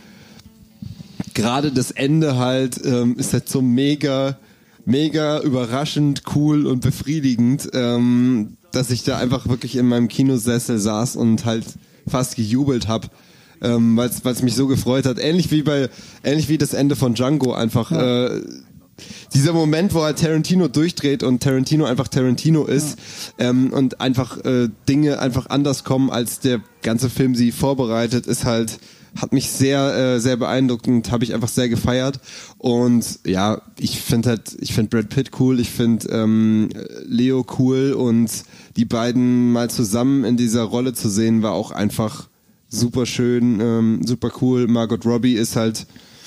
gerade das Ende halt ähm, ist halt so mega, mega überraschend, cool und befriedigend, ähm, dass ich da einfach wirklich in meinem Kinosessel saß und halt fast gejubelt habe, ähm, weil es mich so gefreut hat. Ähnlich wie bei, ähnlich wie das Ende von Django einfach. Ja. Äh, dieser Moment, wo halt Tarantino durchdreht und Tarantino einfach Tarantino ist ähm, und einfach äh, Dinge einfach anders kommen, als der ganze Film sie vorbereitet, ist halt hat mich sehr äh, sehr beeindruckt und habe ich einfach sehr gefeiert. Und ja, ich finde halt, ich finde Brad Pitt cool, ich finde ähm, Leo cool und die beiden mal zusammen in dieser Rolle zu sehen, war auch einfach super schön, ähm, super cool. Margot Robbie ist halt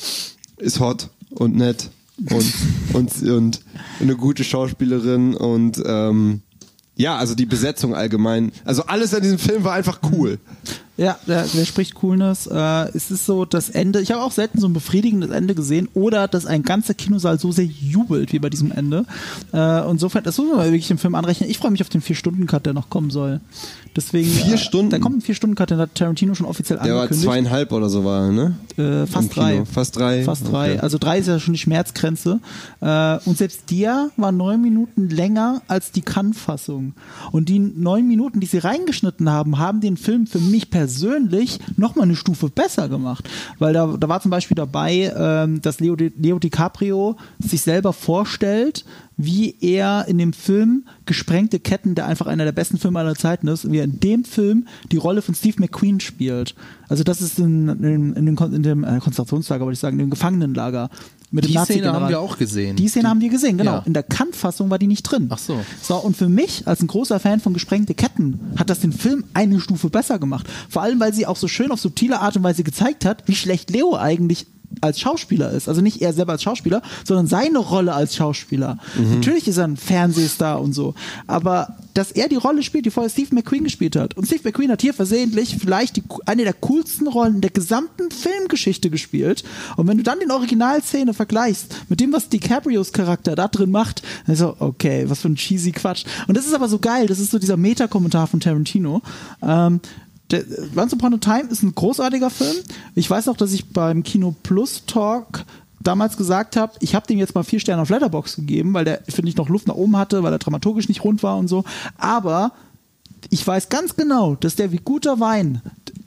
ist hot und nett und und und eine gute Schauspielerin und ähm, ja, also die Besetzung allgemein, also alles an diesem Film war einfach cool. Ja, der, der spricht Coolness. Äh, es ist so das Ende. Ich habe auch selten so ein befriedigendes Ende gesehen oder dass ein ganzer Kinosaal so sehr jubelt wie bei diesem Ende. Äh, und insofern, das muss man mal wirklich im Film anrechnen. Ich freue mich auf den vier-Stunden-Cut, der noch kommen soll. Deswegen, Vier äh, Stunden? Da kommt ein vier-Stunden-Cut, den hat Tarantino schon offiziell Der war angekündigt. zweieinhalb oder so war, ne? Äh, Im fast Kino. drei. Fast drei. Fast drei. Okay. Also drei ist ja schon die Schmerzgrenze. Äh, und selbst der war neun Minuten länger als die Cannes-Fassung. Und die neun Minuten, die sie reingeschnitten haben, haben den Film für mich persönlich noch mal eine Stufe besser gemacht. Weil da, da war zum Beispiel dabei, ähm, dass Leo, Di- Leo DiCaprio sich selber vorstellt, wie er in dem Film Gesprengte Ketten, der einfach einer der besten Filme aller Zeiten ist, wie er in dem Film die Rolle von Steve McQueen spielt. Also das ist in, in, in, dem, Kon- in dem äh, Konzentrationslager, würde ich sagen, in dem Gefangenenlager. Mit dem Die Szene Nazi-General. haben wir auch gesehen. Die Szene haben wir gesehen, genau. Ja. In der Kant-Fassung war die nicht drin. Ach so. So, und für mich, als ein großer Fan von Gesprengte Ketten, hat das den Film eine Stufe besser gemacht. Vor allem, weil sie auch so schön auf subtile Art und Weise gezeigt hat, wie schlecht Leo eigentlich als Schauspieler ist. Also nicht er selber als Schauspieler, sondern seine Rolle als Schauspieler. Mhm. Natürlich ist er ein Fernsehstar und so, aber dass er die Rolle spielt, die vorher Steve McQueen gespielt hat. Und Steve McQueen hat hier versehentlich vielleicht die, eine der coolsten Rollen der gesamten Filmgeschichte gespielt. Und wenn du dann den Originalszene vergleichst mit dem, was DiCaprios Charakter da drin macht, dann ist so, okay, was für ein cheesy Quatsch. Und das ist aber so geil, das ist so dieser Meta-Kommentar von Tarantino. Ähm, Der, Once Upon a Time ist ein großartiger Film. Ich weiß noch, dass ich beim Kino Plus Talk damals gesagt habe, ich habe dem jetzt mal vier Sterne auf Letterboxd gegeben, weil der, finde ich, noch Luft nach oben hatte, weil er dramaturgisch nicht rund war und so. Aber ich weiß ganz genau, dass der wie guter Wein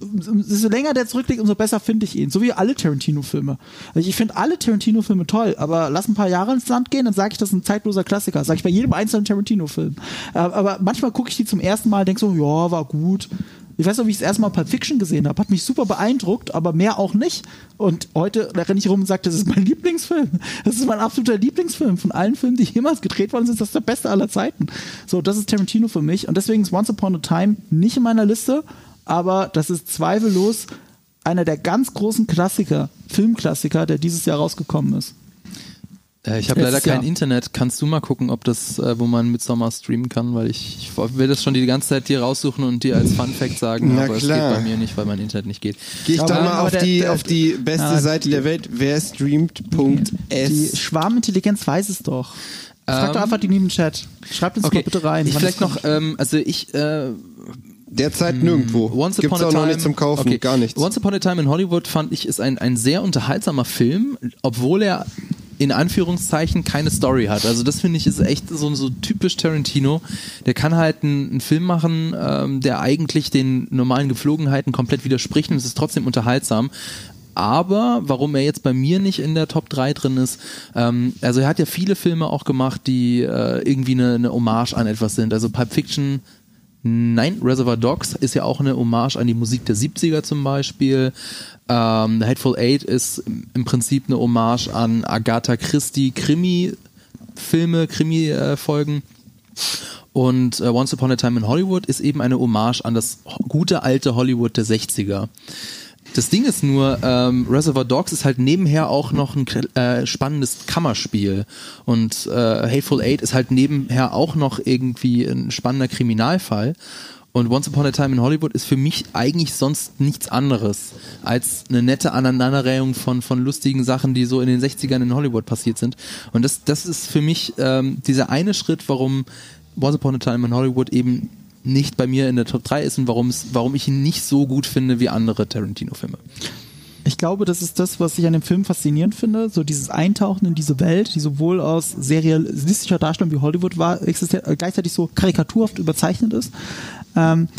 desto länger der zurückliegt, umso besser finde ich ihn. So wie alle Tarantino-Filme. Also ich finde alle Tarantino-Filme toll, aber lass ein paar Jahre ins Land gehen, dann sage ich, das ist ein zeitloser Klassiker. Sage ich bei jedem einzelnen Tarantino-Film. Aber manchmal gucke ich die zum ersten Mal, denke so, ja, war gut. Ich weiß noch, wie ich das erste Mal Pulp Fiction gesehen habe. Hat mich super beeindruckt, aber mehr auch nicht. Und heute renne ich rum und sage, das ist mein Lieblingsfilm. Das ist mein absoluter Lieblingsfilm. Von allen Filmen, die jemals gedreht worden sind, ist das der beste aller Zeiten. So, das ist Tarantino für mich. Und deswegen ist Once Upon a Time nicht in meiner Liste, aber das ist zweifellos einer der ganz großen Klassiker, Filmklassiker, der dieses Jahr rausgekommen ist. Ich habe leider kein Internet. Kannst du mal gucken, ob das, äh, wo man Midsommar streamen kann? Weil ich, ich will das schon die ganze Zeit dir raussuchen und dir als Fun-Fact sagen, Na aber klar. es geht bei mir nicht, weil mein Internet nicht geht. Geh ich Aber- doch mal aber auf, der- die, der- auf die beste na, Seite die- der Welt. Wer streamt Punkt Die S. Schwarmintelligenz weiß es doch. Frag Ähm, doch einfach die neben den Chat. Schreibt uns Okay, mal bitte rein. ich wann vielleicht das noch, ähm, also ich, äh, Derzeit nirgendwo. Once Gibt's Upon a auch Time, noch nicht zum Kaufen, okay. gar nichts. Once Upon a Time in Hollywood fand ich ist ein, ein sehr unterhaltsamer Film, obwohl er in Anführungszeichen keine Story hat. Also das finde ich ist echt so, so typisch Tarantino. Der kann halt einen, einen Film machen, ähm, der eigentlich den normalen Gepflogenheiten komplett widerspricht und es ist trotzdem unterhaltsam. Aber warum er jetzt bei mir nicht in der Top drei drin ist, ähm, also er hat ja viele Filme auch gemacht, die äh, irgendwie eine, eine Hommage an etwas sind. Also Pulp Fiction, nein, Reservoir Dogs ist ja auch eine Hommage an die Musik der siebziger zum Beispiel. Ähm, The Hateful Eight ist im Prinzip eine Hommage an Agatha Christie Krimi-Filme, Krimi-Folgen. Und äh, Once Upon a Time in Hollywood ist eben eine Hommage an das gute alte Hollywood der sechziger. Das Ding ist nur, ähm, Reservoir Dogs ist halt nebenher auch noch ein äh, spannendes Kammerspiel und äh, Hateful Eight ist halt nebenher auch noch irgendwie ein spannender Kriminalfall und Once Upon a Time in Hollywood ist für mich eigentlich sonst nichts anderes als eine nette Aneinanderreihung von, von lustigen Sachen, die so in den sechzigern in Hollywood passiert sind und das, das ist für mich ähm, dieser eine Schritt, warum Once Upon a Time in Hollywood eben nicht bei mir in der Top drei ist und warum ich ihn nicht so gut finde wie andere Tarantino-Filme. Ich glaube, das ist das, was ich an dem Film faszinierend finde, so dieses Eintauchen in diese Welt, die sowohl aus sehr realistischer Darstellung wie Hollywood war, existiert, äh, gleichzeitig so karikaturhaft überzeichnet ist. Ähm,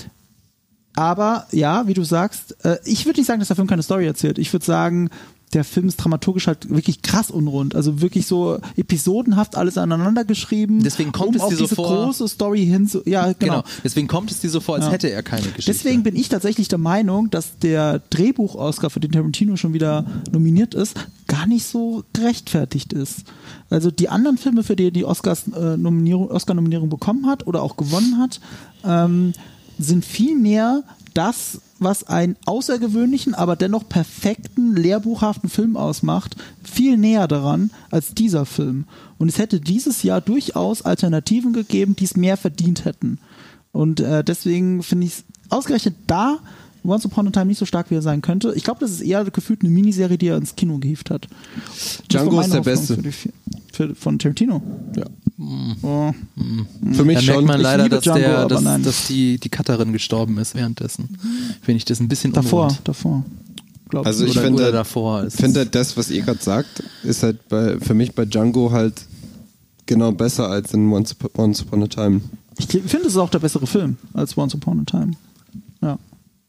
aber ja, wie du sagst, äh, ich würde nicht sagen, dass der Film keine Story erzählt. Ich würde sagen, der Film ist dramaturgisch halt wirklich krass unrund. Also wirklich so episodenhaft alles aneinander geschrieben. Deswegen kommt um es auf dir so diese vor. große Story hin zu, ja, genau. Genau. Deswegen kommt es dir so vor, als Ja. hätte er keine Geschichte. Deswegen bin ich tatsächlich der Meinung, dass der Drehbuch-Oscar, für den Tarantino schon wieder nominiert ist, gar nicht so gerechtfertigt ist. Also die anderen Filme, für die er die Oscars, äh, Nominierung, Oscar-Nominierung bekommen hat oder auch gewonnen hat, ähm, sind viel mehr das, was einen außergewöhnlichen, aber dennoch perfekten, lehrbuchhaften Film ausmacht, viel näher daran als dieser Film. Und es hätte dieses Jahr durchaus Alternativen gegeben, die es mehr verdient hätten. Und äh, deswegen finde ich es ausgerechnet da Once Upon a Time nicht so stark, wie er sein könnte. Ich glaube, das ist eher gefühlt eine Miniserie, die er ins Kino gehievt hat. Das Django war ist meine der Hoffnung Beste. Für die, für, von Tarantino. Ja. Oh. Für mich Da schon. merkt man Ich leider, liebe dass, Django, der, aber dass, nein. dass die, die Cutterin gestorben ist währenddessen. Finde ich das ein bisschen Davor, unrund. davor. Glaub Also ich Oder- finde, oder davor ist finde es- das, was ihr gerade sagt, ist halt bei, für mich bei Django halt genau besser als in Once, Once Upon a Time. Ich finde, es ist auch der bessere Film als Once Upon a Time. Ja.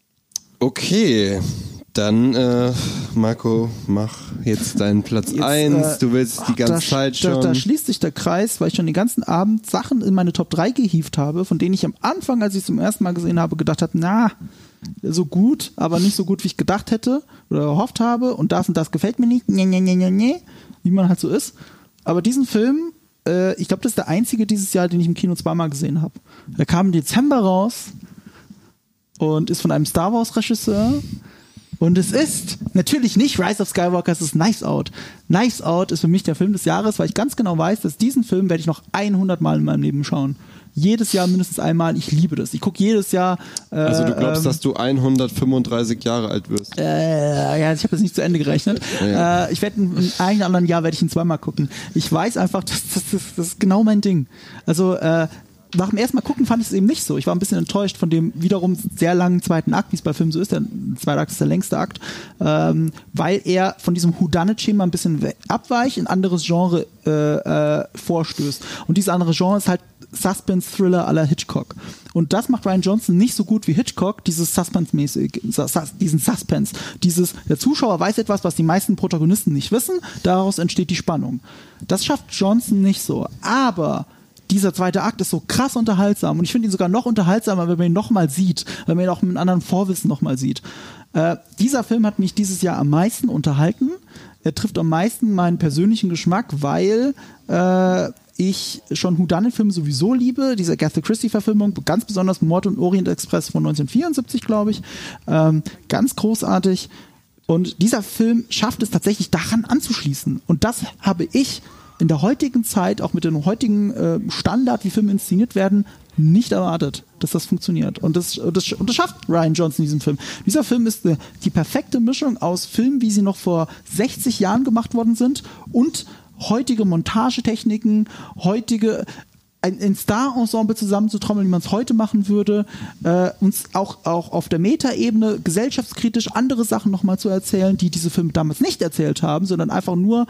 Okay, dann äh, Marco, mach jetzt deinen Platz Jetzt, eins. äh, Du willst die ganze da, Zeit schon. Da, da schließt sich der Kreis, weil ich schon den ganzen Abend Sachen in meine Top drei gehievt habe, von denen ich am Anfang, als ich es zum ersten Mal gesehen habe, gedacht habe, na, so gut, aber nicht so gut, wie ich gedacht hätte oder erhofft habe und das und das gefällt mir nicht, nee, nee, nee, nee, nee, wie man halt so ist. Aber diesen Film, äh, ich glaube, das ist der einzige dieses Jahr, den ich im Kino zweimal gesehen habe. Er kam im Dezember raus und ist von einem Star Wars Regisseur. Und es ist natürlich nicht Rise of Skywalker, es ist Knives Out. Knives Out ist für mich der Film des Jahres, weil ich ganz genau weiß, dass diesen Film werde ich noch hundert Mal in meinem Leben schauen. Jedes Jahr mindestens einmal. Ich liebe das. Ich gucke jedes Jahr. Äh, also du glaubst, ähm, dass du hundertfünfunddreißig Jahre alt wirst? Äh, ja, ich habe das nicht zu Ende gerechnet. Ja. Äh, ich werde in einem anderen Jahr werde ich ihn zweimal gucken. Ich weiß einfach, das, das, das, das ist genau mein Ding. Also äh, nach dem ersten Mal gucken fand ich es eben nicht so. Ich war ein bisschen enttäuscht von dem wiederum sehr langen zweiten Akt, wie es bei Filmen so ist. Der zweite Akt ist der längste Akt, ähm, weil er von diesem Whodunit-Schema ein bisschen abweicht, in ein anderes Genre äh, äh, vorstößt. Und dieses andere Genre ist halt Suspense-Thriller à la Hitchcock. Und das macht Rian Johnson nicht so gut wie Hitchcock, dieses Suspense-mäßig, diesen Suspense. Dieses, der Zuschauer weiß etwas, was die meisten Protagonisten nicht wissen, daraus entsteht die Spannung. Das schafft Johnson nicht so. Aber dieser zweite Akt ist so krass unterhaltsam und ich finde ihn sogar noch unterhaltsamer, wenn man ihn nochmal sieht, wenn man ihn auch mit einem anderen Vorwissen nochmal sieht. Äh, dieser Film hat mich dieses Jahr am meisten unterhalten. Er trifft am meisten meinen persönlichen Geschmack, weil äh, ich schon Whodunit-Filme sowieso liebe. Diese Agatha Christie-Verfilmung, ganz besonders Mord und Orient Express von neunzehnhundertvierundsiebzig, glaube ich. Ähm, ganz großartig. Und dieser Film schafft es tatsächlich daran anzuschließen. Und das habe ich in der heutigen Zeit, auch mit dem heutigen äh, Standard, wie Filme inszeniert werden, nicht erwartet, dass das funktioniert. Und das, das, und das schafft Rian Johnson in diesem Film. Dieser Film ist äh, die perfekte Mischung aus Filmen, wie sie noch vor sechzig Jahren gemacht worden sind und heutige Montagetechniken, heutige ein, ein Star-Ensemble zusammenzutrommeln, wie man es heute machen würde, äh, uns auch, auch auf der Metaebene gesellschaftskritisch andere Sachen nochmal zu erzählen, die diese Filme damals nicht erzählt haben, sondern einfach nur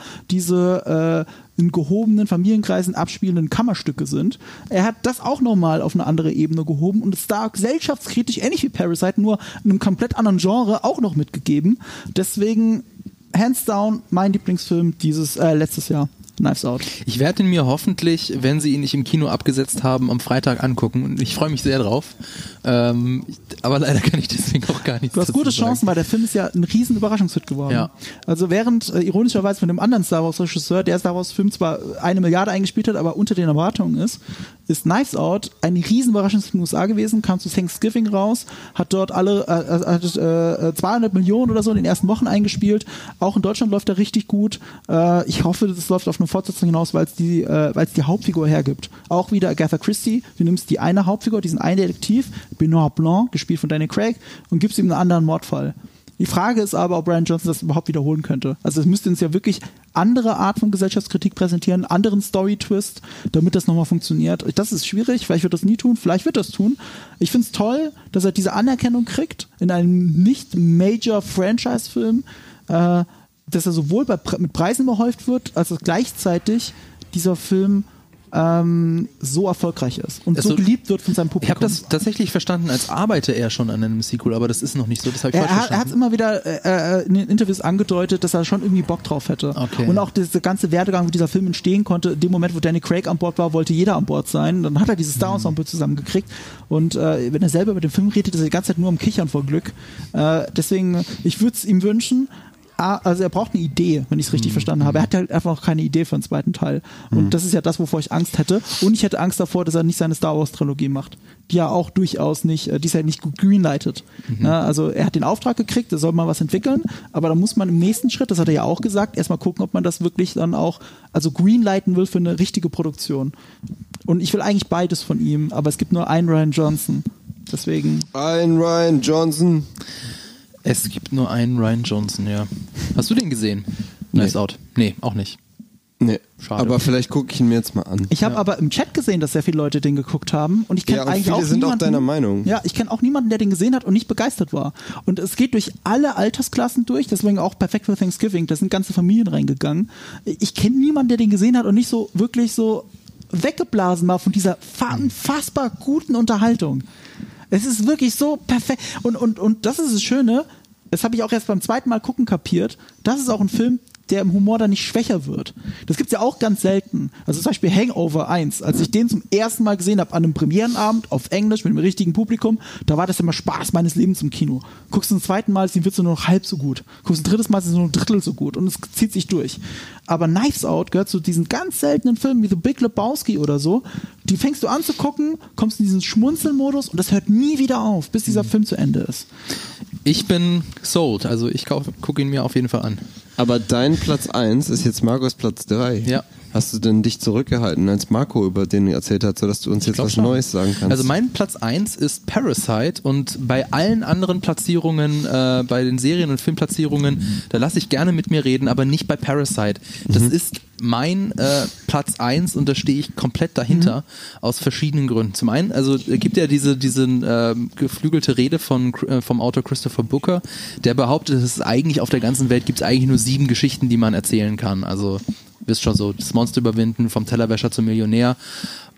diese äh, in gehobenen Familienkreisen abspielenden Kammerstücke sind. Er hat das auch nochmal auf eine andere Ebene gehoben und ist da gesellschaftskritisch, ähnlich wie Parasite, nur in einem komplett anderen Genre auch noch mitgegeben. Deswegen hands down mein Lieblingsfilm dieses äh, letztes Jahr. Knives Out. Ich werde ihn mir hoffentlich, wenn sie ihn nicht im Kino abgesetzt haben, am Freitag angucken und ich freue mich sehr drauf. Ähm, aber leider kann ich deswegen auch gar nichts Du hast gute Chancen, weil der Film ist ja ein riesen Überraschungshit geworden. Ja. Also während äh, ironischerweise von dem anderen Star Wars Regisseur, der Star Wars Film zwar eine Milliarde eingespielt hat, aber unter den Erwartungen ist, ist Knives Out ein riesen Überraschungshit in den U S A gewesen, kam zu Thanksgiving raus, hat dort alle äh, hat, äh, zweihundert Millionen oder so in den ersten Wochen eingespielt. Auch in Deutschland läuft er richtig gut. Äh, ich hoffe, das läuft auf eine Fortsetzung hinaus, weil es die, äh, weil es die Hauptfigur hergibt. Auch wieder Agatha Christie. Du nimmst die eine Hauptfigur, diesen einen Detektiv, Benoit Blanc, gespielt von Daniel Craig, und gibst ihm einen anderen Mordfall. Die Frage ist aber, ob Rian Johnson das überhaupt wiederholen könnte. Also es müsste uns ja wirklich andere Art von Gesellschaftskritik präsentieren, anderen Story-Twist, damit das nochmal funktioniert. Das ist schwierig, vielleicht wird das nie tun, vielleicht wird das tun. Ich finde es toll, dass er diese Anerkennung kriegt in einem nicht-Major-Franchise-Film, äh, dass er sowohl bei, mit Preisen behäuft wird, als auch gleichzeitig dieser Film ähm, so erfolgreich ist und also, so geliebt wird von seinem Publikum. Ich habe das tatsächlich verstanden, als arbeite er schon an einem Sequel, aber das ist noch nicht so, das habe ich er, falsch verstanden. Er hat es immer wieder äh, in den Interviews angedeutet, dass er schon irgendwie Bock drauf hätte. Okay. Und auch dieser ganze Werdegang, wie dieser Film entstehen konnte, in dem Moment, wo Danny Craig an Bord war, wollte jeder an Bord sein. Dann hat er dieses Star-Ensemble zusammengekriegt und äh, wenn er selber über den Film redet, ist er die ganze Zeit nur am Kichern vor Glück. Äh, deswegen, ich würde es ihm wünschen. Also er braucht eine Idee, wenn ich es richtig mhm. verstanden habe. Er hat halt einfach noch keine Idee für einen zweiten Teil. Und mhm. das ist ja das, wovor ich Angst hätte. Und ich hätte Angst davor, dass er nicht seine Star Wars Trilogie macht. Die ja auch durchaus nicht, die ist ja nicht gut greenlightet. Mhm. Ja, also er hat den Auftrag gekriegt, er soll mal was entwickeln, aber da muss man im nächsten Schritt, das hat er ja auch gesagt, erstmal gucken, ob man das wirklich dann auch, also greenlighten will für eine richtige Produktion. Und ich will eigentlich beides von ihm, aber es gibt nur einen Rian Johnson. Deswegen. Ein Rian Johnson. Es gibt nur einen Rian Johnson, ja. Hast du den gesehen? Nee. Nice Out. Nee, auch nicht. Nee, schade. Aber vielleicht gucke ich ihn mir jetzt mal an. Ich habe ja. aber im Chat gesehen, dass sehr viele Leute den geguckt haben und ich kenne ja, eigentlich viele auch sind niemanden, auch deiner Meinung. Ja, ich kenne auch niemanden, der den gesehen hat und nicht begeistert war. Und es geht durch alle Altersklassen durch, deswegen auch perfekt für Thanksgiving, da sind ganze Familien reingegangen. Ich kenne niemanden, der den gesehen hat und nicht so wirklich so weggeblasen war von dieser unfassbar guten Unterhaltung. Es ist wirklich so perfekt und, und, und das ist das Schöne, das habe ich auch erst beim zweiten Mal gucken kapiert, das ist auch ein Film, der im Humor dann nicht schwächer wird. Das gibt's ja auch ganz selten. Also zum Beispiel Hangover eins, als ich den zum ersten Mal gesehen habe an einem Premierenabend auf Englisch mit dem richtigen Publikum, da war das immer Spaß meines Lebens im Kino. Guckst du ein zweites Mal, ist die Witze nur noch halb so gut. Guckst ein drittes Mal, ist es nur ein Drittel so gut und es zieht sich durch. Aber Knives Out gehört zu diesen ganz seltenen Filmen wie The Big Lebowski oder so, die fängst du an zu gucken, kommst in diesen Schmunzelmodus und das hört nie wieder auf, bis dieser Film zu Ende ist. Ich bin sold, also ich gucke ihn mir auf jeden Fall an. Aber dein Platz eins ist jetzt Marcos Platz drei. Ja. Hast du denn dich zurückgehalten, als Marco über den erzählt hat, sodass du uns ich jetzt was schon. Neues sagen kannst? Also mein Platz eins ist Parasite und bei allen anderen Platzierungen, äh, bei den Serien- und Filmplatzierungen, da lasse ich gerne mit mir reden, aber nicht bei Parasite. Das mhm. ist mein äh, Platz eins und da stehe ich komplett dahinter, mhm. aus verschiedenen Gründen. Zum einen, also es gibt ja diese, diese äh, geflügelte Rede von, äh, vom Autor Christopher Booker, der behauptet, dass es eigentlich auf der ganzen Welt gibt es eigentlich nur sieben Geschichten, die man erzählen kann. Also wisst schon so, das Monster überwinden, vom Tellerwäscher zum Millionär.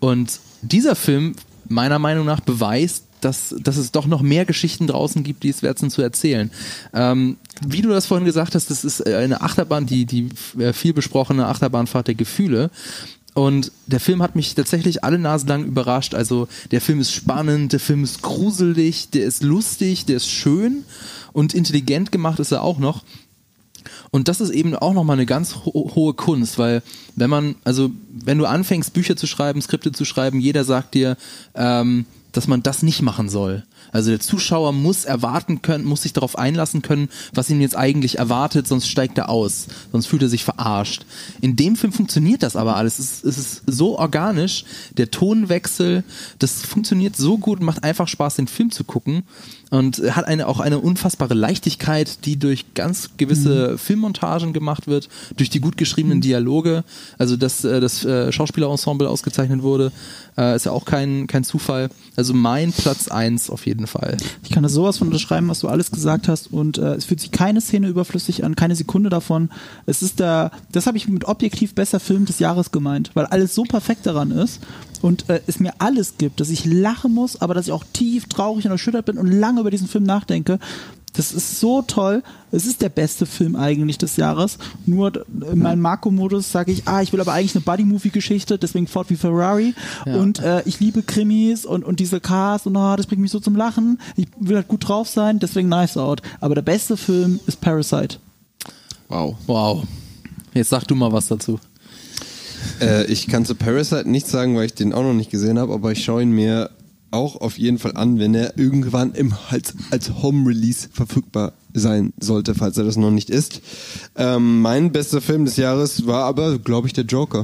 Und dieser Film, meiner Meinung nach, beweist, dass, dass es doch noch mehr Geschichten draußen gibt, die es wert sind zu erzählen. Ähm, wie du das vorhin gesagt hast, das ist eine Achterbahn, die, die viel besprochene Achterbahnfahrt der Gefühle. Und der Film hat mich tatsächlich alle Nasen lang überrascht. Also der Film ist spannend, der Film ist gruselig, der ist lustig, der ist schön und intelligent gemacht ist er auch noch. Und das ist eben auch nochmal eine ganz ho- hohe Kunst, weil wenn man, also wenn du anfängst, Bücher zu schreiben, Skripte zu schreiben, jeder sagt dir, ähm, dass man das nicht machen soll. Also der Zuschauer muss erwarten können, muss sich darauf einlassen können, was ihn jetzt eigentlich erwartet, sonst steigt er aus, sonst fühlt er sich verarscht. In dem Film funktioniert das aber alles. Es ist, es ist so organisch, der Tonwechsel, das funktioniert so gut und macht einfach Spaß, den Film zu gucken. Und hat eine, auch eine unfassbare Leichtigkeit, die durch ganz gewisse mhm. Filmmontagen gemacht wird, durch die gut geschriebenen mhm. Dialoge. Also dass äh, das äh, Schauspielerensemble ausgezeichnet wurde, äh, ist ja auch kein, kein Zufall. Also mein Platz eins auf jeden Fall. Ich kann das sowas von unterschreiben, was du alles gesagt hast, und äh, es fühlt sich keine Szene überflüssig an, keine Sekunde davon. Es ist der, das habe ich mit objektiv besser Film des Jahres gemeint, weil alles so perfekt daran ist und äh, es mir alles gibt, dass ich lachen muss, aber dass ich auch tief traurig und erschüttert bin und lange über diesen Film nachdenke. Das ist so toll. Es ist der beste Film eigentlich des Jahres. Nur in meinem Marco-Modus sage ich, ah, ich will aber eigentlich eine Buddy-Movie-Geschichte, deswegen Ford wie Ferrari. Ja. Und äh, ich liebe Krimis und, und diese Cars und oh, das bringt mich so zum Lachen. Ich will halt gut drauf sein, deswegen Knives Out. Aber der beste Film ist Parasite. Wow. Wow. Jetzt sag du mal was dazu. Äh, ich kann zu Parasite nichts sagen, weil ich den auch noch nicht gesehen habe, aber ich schaue ihn mir auch auf jeden Fall an, wenn er irgendwann im, als, als Home-Release verfügbar sein sollte, falls er das noch nicht ist. Ähm, mein bester Film des Jahres war aber, glaube ich, der Joker.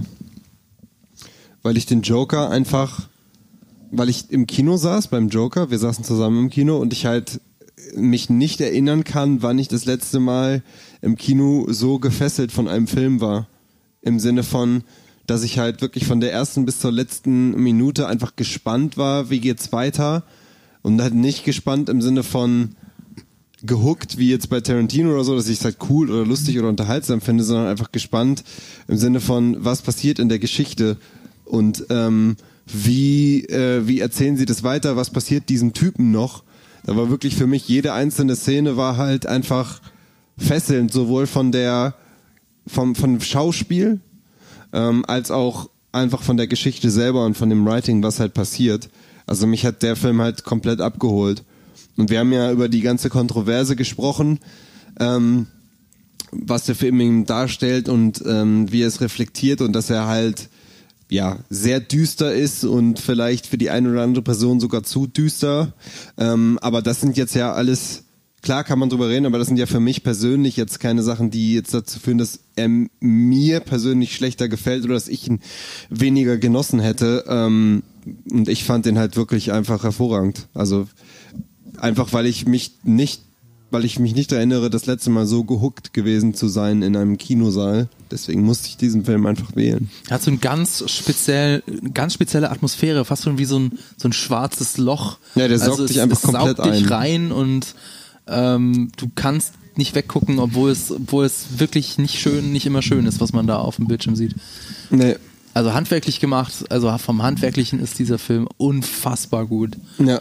Weil ich den Joker einfach, weil ich im Kino saß beim Joker, wir saßen zusammen im Kino und ich halt mich nicht erinnern kann, wann ich das letzte Mal im Kino so gefesselt von einem Film war. Im Sinne von, dass ich halt wirklich von der ersten bis zur letzten Minute einfach gespannt war, wie geht's weiter, und halt nicht gespannt im Sinne von gehuckt, wie jetzt bei Tarantino oder so, dass ich es halt cool oder lustig oder unterhaltsam finde, sondern einfach gespannt im Sinne von, was passiert in der Geschichte und ähm, wie, äh, wie erzählen sie das weiter, was passiert diesem Typen noch. Da war wirklich für mich, jede einzelne Szene war halt einfach fesselnd, sowohl von der vom, vom Schauspiel, Ähm, als auch einfach von der Geschichte selber und von dem Writing, was halt passiert. Also mich hat der Film halt komplett abgeholt. Und wir haben ja über die ganze Kontroverse gesprochen, ähm, was der Film eben darstellt und ähm, wie er es reflektiert und dass er halt ja sehr düster ist und vielleicht für die eine oder andere Person sogar zu düster. Ähm, aber das sind jetzt ja alles... Klar kann man drüber reden, aber das sind ja für mich persönlich jetzt keine Sachen, die jetzt dazu führen, dass er mir persönlich schlechter gefällt oder dass ich ihn weniger genossen hätte. Ähm, und ich fand den halt wirklich einfach hervorragend. Also einfach, weil ich mich nicht, weil ich mich nicht erinnere, das letzte Mal so gehuckt gewesen zu sein in einem Kinosaal. Deswegen musste ich diesen Film einfach wählen. Er hat so eine ganz speziell, ganz spezielle Atmosphäre, fast schon wie so ein, so ein schwarzes Loch. Ja, der saugt also dich es, einfach es komplett saugt dich ein. rein und Ähm, du kannst nicht weggucken, obwohl es, obwohl es wirklich nicht schön, nicht immer schön ist, was man da auf dem Bildschirm sieht. Nee. Also handwerklich gemacht, also vom Handwerklichen ist dieser Film unfassbar gut. Ja.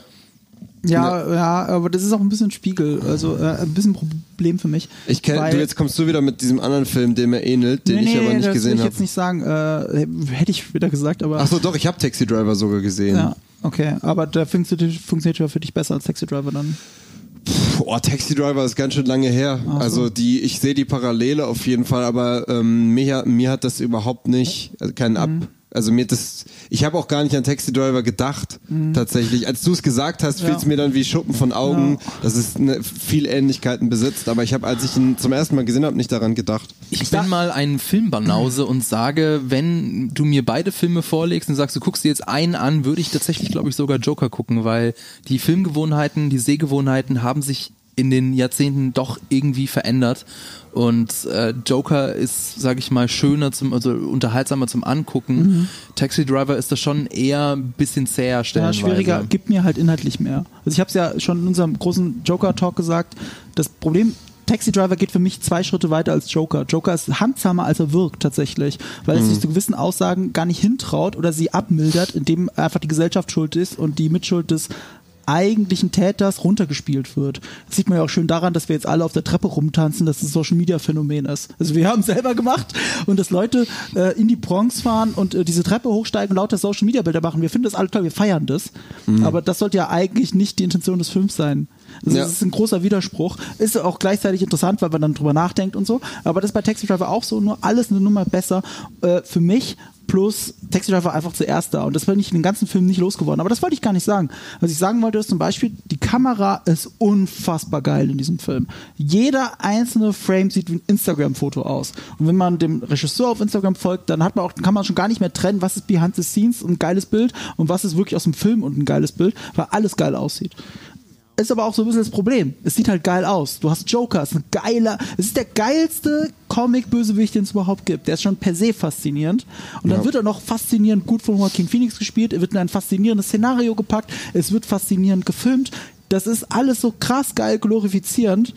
Ja, ja, aber das ist auch ein bisschen Spiegel, also äh, ein bisschen Problem für mich. Ich kenn, du, jetzt kommst du wieder mit diesem anderen Film, dem er ähnelt, den nee, ich aber nicht das gesehen habe. Das will ich hab. jetzt nicht sagen, äh, hätte ich wieder gesagt, aber... Ach so, doch, ich habe Taxi Driver sogar gesehen. Ja, okay, aber der funktioniert, funktioniert ja für dich besser als Taxi Driver dann. Oh, Taxi Driver ist ganz schön lange her. So. Also die, ich sehe die Parallele auf jeden Fall, aber ähm, mir, mir hat das überhaupt nicht, also keinen Ab, mhm. also mir das, ich habe auch gar nicht an Taxi Driver gedacht, mhm. tatsächlich. Als du es gesagt hast, ja. fiel es mir dann wie Schuppen von Augen, ja. dass es eine, viel Ähnlichkeiten besitzt, aber ich habe, als ich ihn zum ersten Mal gesehen habe, nicht daran gedacht. Ich bin mal ein Filmbanause und sage, wenn du mir beide Filme vorlegst und sagst, du guckst dir jetzt einen an, würde ich tatsächlich, glaube ich, sogar Joker gucken, weil die Filmgewohnheiten, die Sehgewohnheiten haben sich in den Jahrzehnten doch irgendwie verändert und äh, Joker ist, sage ich mal, schöner zum, also unterhaltsamer zum Angucken. Mhm. Taxi Driver ist das schon eher ein bisschen zäher stellenweise. Ja, schwieriger, gibt mir halt inhaltlich mehr. Also ich habe es ja schon in unserem großen Joker-Talk gesagt, das Problem Taxi Driver geht für mich zwei Schritte weiter als Joker. Joker ist handsamer, als er wirkt tatsächlich, weil mhm. er sich zu gewissen Aussagen gar nicht hintraut oder sie abmildert, indem einfach die Gesellschaft schuld ist und die Mitschuld des eigentlichen Täters runtergespielt wird. Das sieht man ja auch schön daran, dass wir jetzt alle auf der Treppe rumtanzen, dass das Social-Media-Phänomen ist. Also wir haben es selber gemacht und dass Leute äh, in die Bronx fahren und äh, diese Treppe hochsteigen und lauter Social-Media-Bilder machen. Wir finden das alle toll, wir feiern das. Mhm. Aber das sollte ja eigentlich nicht die Intention des Films sein. Also ja. Das ist ein großer Widerspruch. Ist auch gleichzeitig interessant, weil man dann drüber nachdenkt und so. Aber das ist bei Taxi Driver auch so, nur alles eine Nummer besser. Äh, für mich plus Taxi Driver einfach zuerst da. Und das bin ich den ganzen Film nicht losgeworden. Aber das wollte ich gar nicht sagen. Was ich sagen wollte, ist zum Beispiel, die Kamera ist unfassbar geil in diesem Film. Jeder einzelne Frame sieht wie ein Instagram-Foto aus. Und wenn man dem Regisseur auf Instagram folgt, dann hat man auch, kann man schon gar nicht mehr trennen, was ist behind the scenes ein geiles Bild und was ist wirklich aus dem Film und ein geiles Bild, weil alles geil aussieht. Ist aber auch so ein bisschen das Problem. Es sieht halt geil aus. Du hast Joker, es ist ein geiler, es ist der geilste Comic-Bösewicht, den es überhaupt gibt. Der ist schon per se faszinierend. Und dann ja. wird er noch faszinierend gut von Joaquin Phoenix gespielt. Er wird in ein faszinierendes Szenario gepackt. Es wird faszinierend gefilmt. Das ist alles so krass geil glorifizierend.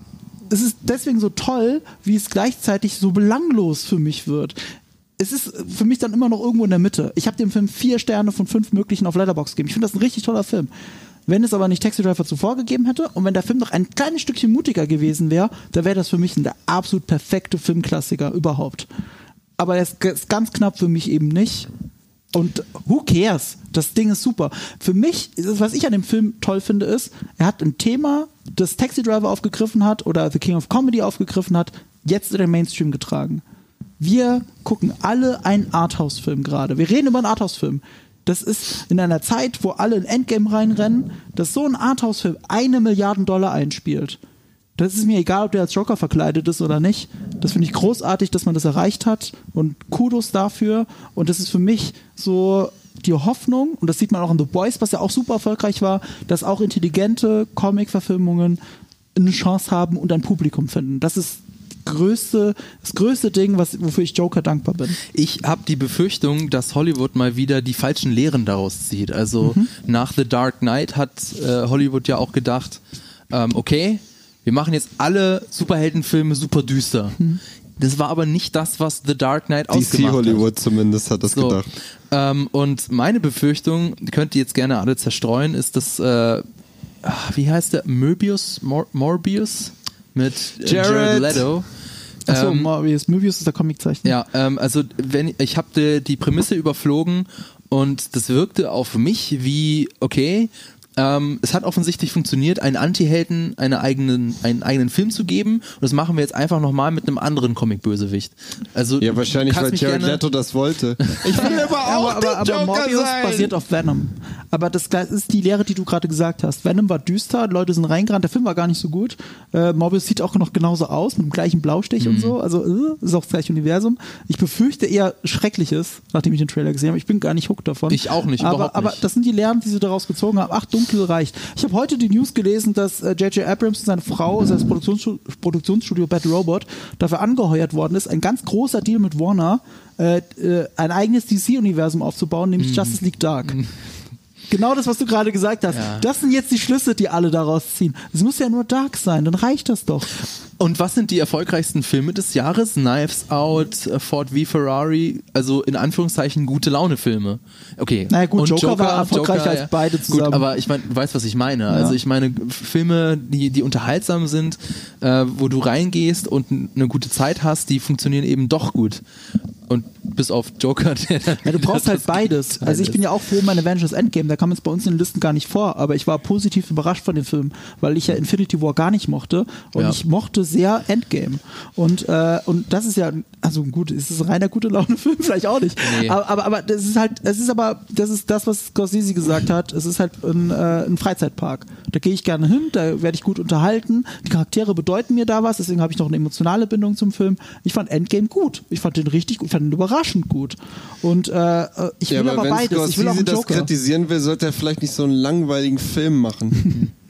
Es ist deswegen so toll, wie es gleichzeitig so belanglos für mich wird. Es ist für mich dann immer noch irgendwo in der Mitte. Ich habe dem Film vier Sterne von fünf möglichen auf Letterboxd gegeben. Ich finde das ein richtig toller Film. Wenn es aber nicht Taxi Driver zuvor gegeben hätte und wenn der Film noch ein kleines Stückchen mutiger gewesen wäre, dann wäre das für mich der absolut perfekte Filmklassiker überhaupt. Aber er ist ganz knapp für mich eben nicht. Und who cares? Das Ding ist super. Für mich, was ich an dem Film toll finde, ist, er hat ein Thema, das Taxi Driver aufgegriffen hat oder The King of Comedy aufgegriffen hat, jetzt in den Mainstream getragen. Wir gucken alle einen Arthouse-Film gerade. Wir reden über einen Arthouse-Film. Das ist in einer Zeit, wo alle in Endgame reinrennen, dass so ein Arthouse-Film eine Milliarde Dollar einspielt. Das ist mir egal, ob der als Joker verkleidet ist oder nicht. Das finde ich großartig, dass man das erreicht hat und Kudos dafür. Und das ist für mich so die Hoffnung, und das sieht man auch in The Boys, was ja auch super erfolgreich war, dass auch intelligente Comic-Verfilmungen eine Chance haben und ein Publikum finden. Das ist größte, das größte Ding, was, wofür ich Joker dankbar bin. Ich habe die Befürchtung, dass Hollywood mal wieder die falschen Lehren daraus zieht. Also mhm. nach The Dark Knight hat äh, Hollywood ja auch gedacht, ähm, okay, wir machen jetzt alle Superheldenfilme super düster. Mhm. Das war aber nicht das, was The Dark Knight ausgemacht hat. D C Hollywood zumindest hat das so. gedacht. Ähm, und meine Befürchtung, könnt ihr jetzt gerne alle zerstreuen, ist, dass, äh, wie heißt der? Möbius? Mor- Morbius? Mit Jared, Jared Leto. Achso, ähm, Morbius. Möbius ist der Comiczeichner. Ja, ähm, also wenn ich habe die, die Prämisse überflogen und das wirkte auf mich wie, okay, ähm, es hat offensichtlich funktioniert, einen Anti-Helden eine eigenen, einen eigenen Film zu geben und das machen wir jetzt einfach nochmal mit einem anderen Comic-Bösewicht. Also, ja, wahrscheinlich, weil Jared Leto das wollte. Ich will aber auch aber, aber, aber Morbius sein. Basiert auf Venom. Aber das ist die Lehre, die du gerade gesagt hast. Venom war düster, Leute sind reingerannt, der Film war gar nicht so gut. Äh, Morbius sieht auch noch genauso aus, mit dem gleichen Blaustich mhm. und so. Also äh, ist auch das gleiche Universum. Ich befürchte eher Schreckliches, nachdem ich den Trailer gesehen habe. Ich bin gar nicht hooked davon. Ich auch nicht, aber, überhaupt aber nicht. Das sind die Lehren, die sie daraus gezogen haben. Ach, dunkel reicht. Ich habe heute die News gelesen, dass äh, J J Abrams und seine Frau, das Produktionsstu- Produktionsstudio Bad Robot, dafür angeheuert worden ist, ein ganz großer Deal mit Warner, äh, äh, ein eigenes D C-Universum aufzubauen, nämlich mm. Justice League Dark. Mm. Genau das, was du gerade gesagt hast. Ja. Das sind jetzt die Schlüsse, die alle daraus ziehen. Es muss ja nur Dark sein, dann reicht das doch. Und was sind die erfolgreichsten Filme des Jahres? Knives Out, Ford v Ferrari, also in Anführungszeichen gute Laune-Filme. Okay. Na naja, gut, Joker, Joker war erfolgreicher Joker, als ja. beide zusammen. Gut, aber ich meine, du weißt, was ich meine. Ja. Also ich meine, Filme, die, die unterhaltsam sind, äh, wo du reingehst und eine gute Zeit hast, die funktionieren eben doch gut. Und bis auf Joker, der dann ja, du brauchst halt beides. Also ich bin ja auch froh um meine Avengers Endgame, da kam es bei uns in den Listen gar nicht vor, aber ich war positiv überrascht von dem Film, weil ich ja Infinity War gar nicht mochte und ja. ich mochte sehr Endgame. Und, äh, und das ist ja, also gut, ist es ein reiner gute Laune-Film? Vielleicht auch nicht. Nee. Aber, aber, aber das ist halt, es ist aber, das ist das, was Scorsese gesagt hat, es ist halt ein, äh, ein Freizeitpark. Da gehe ich gerne hin, da werde ich gut unterhalten, die Charaktere bedeuten mir da was, deswegen habe ich noch eine emotionale Bindung zum Film. Ich fand Endgame gut. Ich fand den richtig gut, ich fand den überraschend gut. Und äh, ich will ja, aber, aber beides. Wenn ich will auch Scorsese einen das Joker. kritisieren will, sollte er vielleicht nicht so einen langweiligen Film machen.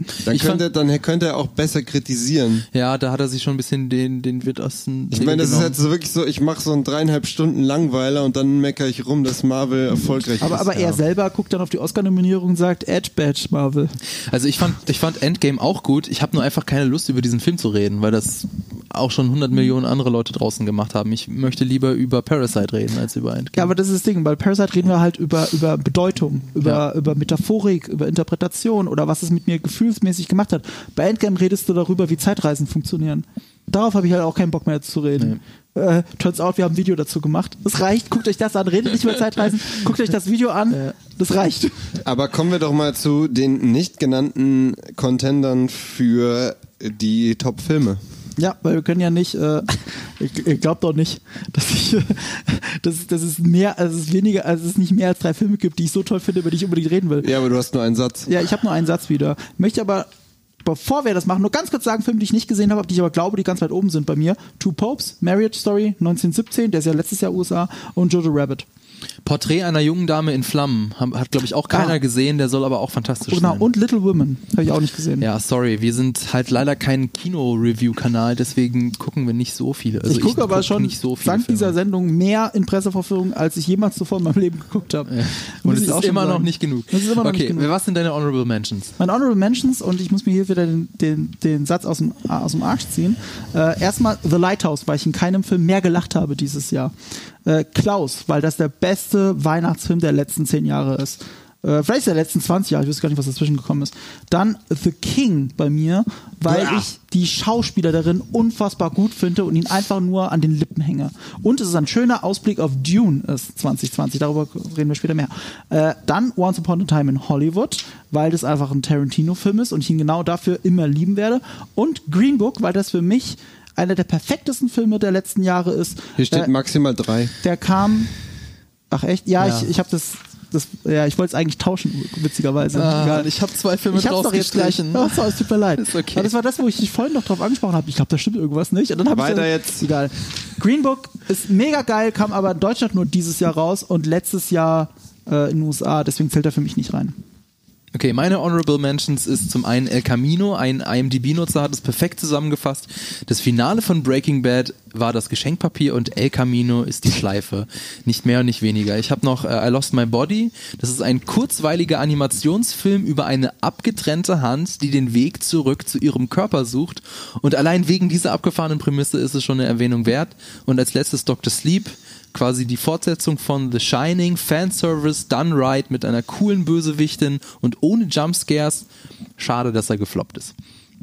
Dann Ich könnte, fand- dann könnte er auch besser kritisieren. Ja, da hat er sich schon ein bisschen den, den Wirt aus dem Ich Segel meine, das ist genommen. halt so wirklich so, ich mache so einen dreieinhalb Stunden Langweiler und dann meckere ich rum, dass Marvel erfolgreich Aber, ist. aber er ja. selber guckt dann auf die Oscar-Nominierung und sagt, Edge Badge, Marvel. Also ich fand, ich fand Endgame auch gut. Ich habe nur einfach keine Lust, über diesen Film zu reden, weil das auch schon hundert Millionen andere Leute draußen gemacht haben. Ich möchte lieber über Parasite reden als über Endgame. Ja, aber das ist das Ding, bei Parasite reden wir halt über, über Bedeutung, über, Ja. über Metaphorik, über Interpretation oder was es mit mir gefühlsmäßig gemacht hat. Bei Endgame redest du darüber, wie Zeitreisen funktionieren. Darauf habe ich halt auch keinen Bock mehr zu reden. Äh, turns out, wir haben ein Video dazu gemacht. Das reicht, guckt euch das an, redet nicht über Zeitreisen, guckt euch das Video an, das reicht. Aber kommen wir doch mal zu den nicht genannten Contendern für die Top-Filme. Ja, weil wir können ja nicht, äh, ich, ich glaube doch nicht, dass ich, äh, dass, dass es mehr, also es ist weniger, also es nicht mehr als drei Filme gibt, die ich so toll finde, über die ich unbedingt reden will. Ja, aber du hast nur einen Satz. Ja, ich habe nur einen Satz wieder. Möchte aber, bevor wir das machen, nur ganz kurz sagen, Filme, die ich nicht gesehen habe, die ich aber glaube, die ganz weit oben sind bei mir. Two Popes, Marriage Story, neunzehnhundertsiebzehn, der ist ja letztes Jahr U S A, und Jojo Rabbit. Porträt einer jungen Dame in Flammen hat, hat glaube ich, auch keiner Ah. gesehen, der soll aber auch fantastisch Genau, sein. und Little Women, habe ich auch nicht gesehen. Ja, sorry, wir sind halt leider kein Kino-Review-Kanal, deswegen gucken wir nicht so viele. Also ich gucke aber guck schon nicht so viele dank Filme. dieser Sendung mehr in Pressevorführungen, als ich jemals zuvor in meinem Leben geguckt habe. Ja. Muss Und es ich auch ist schon immer sagen. noch nicht genug. Das ist immer noch okay, nicht genug. was sind deine Honorable Mentions? Meine Honorable Mentions, und ich muss mir hier wieder den, den, den Satz aus dem, aus dem Arsch ziehen. Äh, erstmal The Lighthouse, weil ich in keinem Film mehr gelacht habe dieses Jahr. Äh, Klaus, weil das der beste Weihnachtsfilm der letzten zehn Jahre ist. Äh, vielleicht der letzten zwanzig Jahre, ich weiß gar nicht, was dazwischen gekommen ist. Dann The King bei mir, weil Ja. ich die Schauspieler darin unfassbar gut finde und ihn einfach nur an den Lippen hänge. Und es ist ein schöner Ausblick auf Dune ist zwanzig zwanzig, darüber reden wir später mehr. Äh, dann Once Upon a Time in Hollywood, weil das einfach ein Tarantino-Film ist und ich ihn genau dafür immer lieben werde. Und Green Book, weil das für mich einer der perfektesten Filme der letzten Jahre ist. Hier steht äh, maximal drei. der kam. Ach echt? Ja, Ja. ich, ich habe das, das. Ja, ich wollte es eigentlich tauschen, witzigerweise. Ah, Egal. ich habe zwei Filme Ich hab's doch jetzt gleich. rausgestrichen. Oh, sorry, es tut mir leid. Ist okay. Aber das war das, wo ich dich vorhin noch drauf angesprochen habe. Ich glaube, da stimmt irgendwas nicht. Und dann hab ich Weiter dann, jetzt. Egal. Green Book ist mega geil, kam aber in Deutschland nur dieses Jahr raus und letztes Jahr äh, in den U S A. Deswegen zählt er für mich nicht rein. Okay, meine Honorable Mentions ist zum einen El Camino, ein I M D B-Nutzer hat es perfekt zusammengefasst. Das Finale von Breaking Bad war das Geschenkpapier und El Camino ist die Schleife. Nicht mehr und nicht weniger. Ich habe noch äh, I Lost My Body. Das ist ein kurzweiliger Animationsfilm über eine abgetrennte Hand, die den Weg zurück zu ihrem Körper sucht. Und allein wegen dieser abgefahrenen Prämisse ist es schon eine Erwähnung wert. Und als letztes Doctor Sleep. Quasi die Fortsetzung von The Shining, Fanservice, done right, mit einer coolen Bösewichtin und ohne Jumpscares. Schade, dass er gefloppt ist.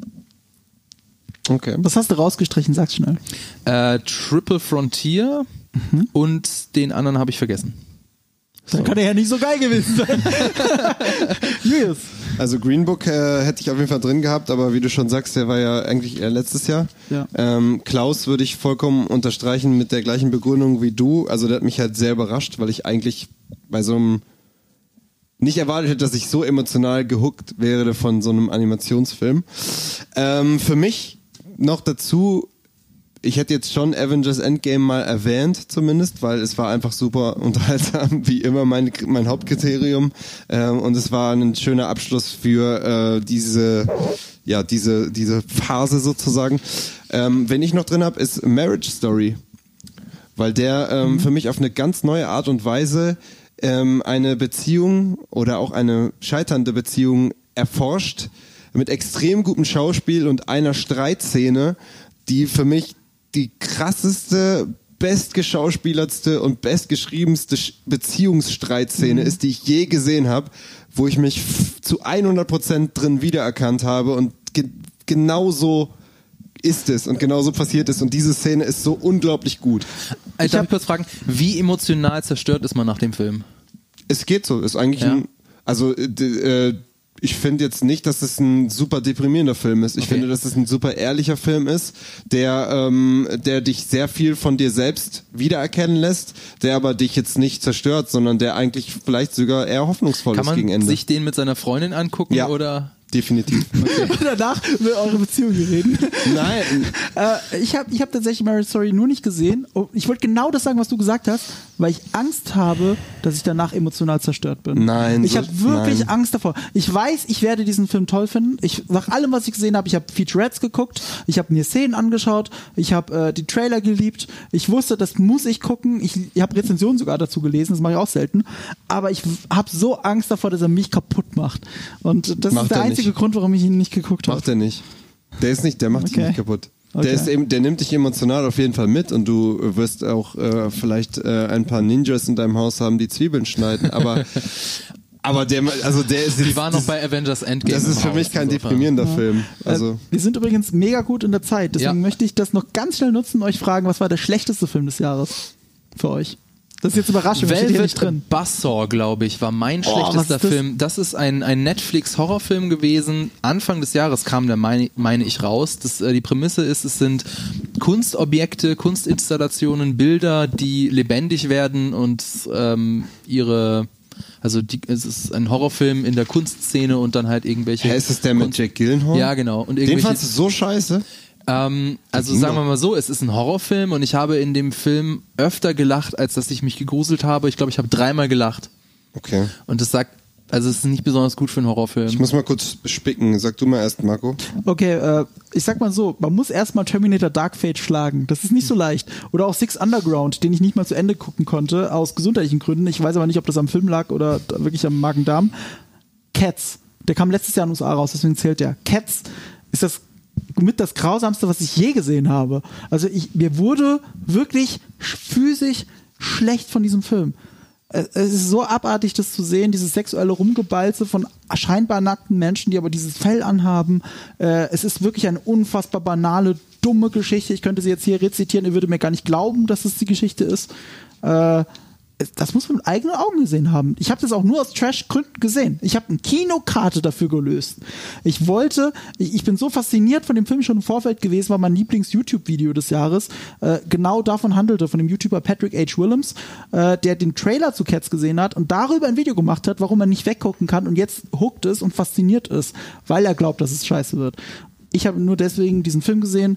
Okay. Was hast du rausgestrichen? Sag's schnell. Äh, Triple Frontier und den anderen habe ich vergessen. Dann kann er ja nicht so geil gewesen sein. Julius. Also Green Book äh, hätte ich auf jeden Fall drin gehabt, aber wie du schon sagst, der war ja eigentlich eher letztes Jahr. Ja. Ähm, Klaus würde ich vollkommen unterstreichen mit der gleichen Begründung wie du. Also der hat mich halt sehr überrascht, weil ich eigentlich bei so einem nicht erwartet hätte, dass ich so emotional gehuckt wäre von so einem Animationsfilm. Ähm, für mich noch dazu, ich hätte jetzt schon Avengers Endgame mal erwähnt, zumindest, weil es war einfach super unterhaltsam, wie immer mein, mein Hauptkriterium. Ähm, und es war ein schöner Abschluss für äh, diese, ja, diese, diese Phase sozusagen. Ähm, wenn ich noch drin habe, ist Marriage Story. Weil der ähm, mhm. für mich auf eine ganz neue Art und Weise ähm, eine Beziehung oder auch eine scheiternde Beziehung erforscht, mit extrem gutem Schauspiel und einer Streitszene, die für mich die krasseste, bestgeschauspielertste und bestgeschriebenste Beziehungsstreitszene mhm. ist, die ich je gesehen habe, wo ich mich f- zu hundert Prozent drin wiedererkannt habe und ge- genau so ist es und genau so passiert es und diese Szene ist so unglaublich gut. Ich darf ich kurz fragen, wie emotional zerstört ist man nach dem Film? Es geht so, ist eigentlich Ja. ein, also äh, d- äh, ich finde jetzt nicht, dass es ein super deprimierender Film ist. Ich Okay. finde, dass es ein super ehrlicher Film ist, der, ähm, der dich sehr viel von dir selbst wiedererkennen lässt, der aber dich jetzt nicht zerstört, sondern der eigentlich vielleicht sogar eher hoffnungsvoll Kann ist gegen man Ende. sich den mit seiner Freundin angucken Ja. oder? Definitiv. Okay. Und danach über eure Beziehung reden. Nein. äh, ich habe ich hab tatsächlich Marriage Story nur nicht gesehen. Ich wollte genau das sagen, was du gesagt hast, weil ich Angst habe, dass ich danach emotional zerstört bin. Nein. Ich habe wirklich nein. Angst davor. Ich weiß, ich werde diesen Film toll finden. Ich, nach allem, was ich gesehen habe, ich habe Featurettes geguckt, ich habe mir Szenen angeschaut, ich habe äh, die Trailer geliebt. Ich wusste, das muss ich gucken. Ich, ich habe Rezensionen sogar dazu gelesen, das mache ich auch selten. Aber ich habe so Angst davor, dass er mich kaputt macht. Und das Macht ist der einzige nicht. Grund, warum ich ihn nicht geguckt habe. Macht er nicht. Der ist nicht, der macht Okay. dich nicht kaputt. Okay. Der, ist eben, der nimmt dich emotional auf jeden Fall mit und du wirst auch äh, vielleicht äh, ein paar Ninjas in deinem Haus haben, die Zwiebeln schneiden, aber aber der, also der ist Die jetzt, waren noch das, bei Avengers Endgame. das ist für im mich Haus, kein insofern. deprimierender Film. Also äh, wir sind übrigens mega gut in der Zeit, deswegen Ja. möchte ich das noch ganz schnell nutzen und euch fragen, was war der schlechteste Film des Jahres für euch? Das ist jetzt Überraschung, das steht hier nicht drin. Velvet Buzzsaw, glaube ich, war mein Oh, schlechtester was ist das? Film. Das ist ein, ein Netflix-Horrorfilm gewesen. Anfang des Jahres kam der, meine, meine ich, raus. Das, äh, die Prämisse ist, es sind Kunstobjekte, Kunstinstallationen, Bilder, die lebendig werden und ähm, ihre... Also die, es ist ein Horrorfilm in der Kunstszene und dann halt irgendwelche... Hä, ist es der mit Kunst- Jack Gyllenhaal? Ja, genau. Und Den irgendwelche, fandst du so scheiße? ähm, also ging sagen wir doch. mal so, es ist ein Horrorfilm und ich habe in dem Film öfter gelacht, als dass ich mich gegruselt habe. Ich glaube, ich habe dreimal gelacht. Okay. Und das sagt, also es ist nicht besonders gut für einen Horrorfilm. Ich muss mal kurz spicken. Sag du mal erst, Marco. Okay, äh, ich sag mal so, man muss erstmal Terminator Dark Fate schlagen. Das ist nicht so leicht. Oder auch Six Underground, den ich nicht mal zu Ende gucken konnte, aus gesundheitlichen Gründen. Ich weiß aber nicht, ob das am Film lag oder wirklich am Magen-Darm. Cats, der kam letztes Jahr in den U S A raus, deswegen zählt der. Cats ist das mit das Grausamste, was ich je gesehen habe. Also ich, mir wurde wirklich physisch schlecht von diesem Film. Es ist so abartig, das zu sehen, dieses sexuelle Rumgebalze von scheinbar nackten Menschen, die aber dieses Fell anhaben. Äh, es ist wirklich eine unfassbar banale, dumme Geschichte. Ich könnte sie jetzt hier rezitieren, ihr würdet mir gar nicht glauben, dass es die Geschichte ist. Äh, das muss man mit eigenen Augen gesehen haben. Ich habe das auch nur aus Trash-Gründen gesehen. Ich habe eine Kinokarte dafür gelöst. Ich wollte, ich, ich bin so fasziniert von dem Film schon im Vorfeld gewesen, weil mein Lieblings-YouTube-Video des Jahres äh, genau davon handelte, von dem YouTuber Patrick H. Willems, äh, der den Trailer zu Cats gesehen hat und darüber ein Video gemacht hat, warum er nicht weggucken kann und jetzt hooked ist und fasziniert ist, weil er glaubt, dass es scheiße wird. Ich habe nur deswegen diesen Film gesehen.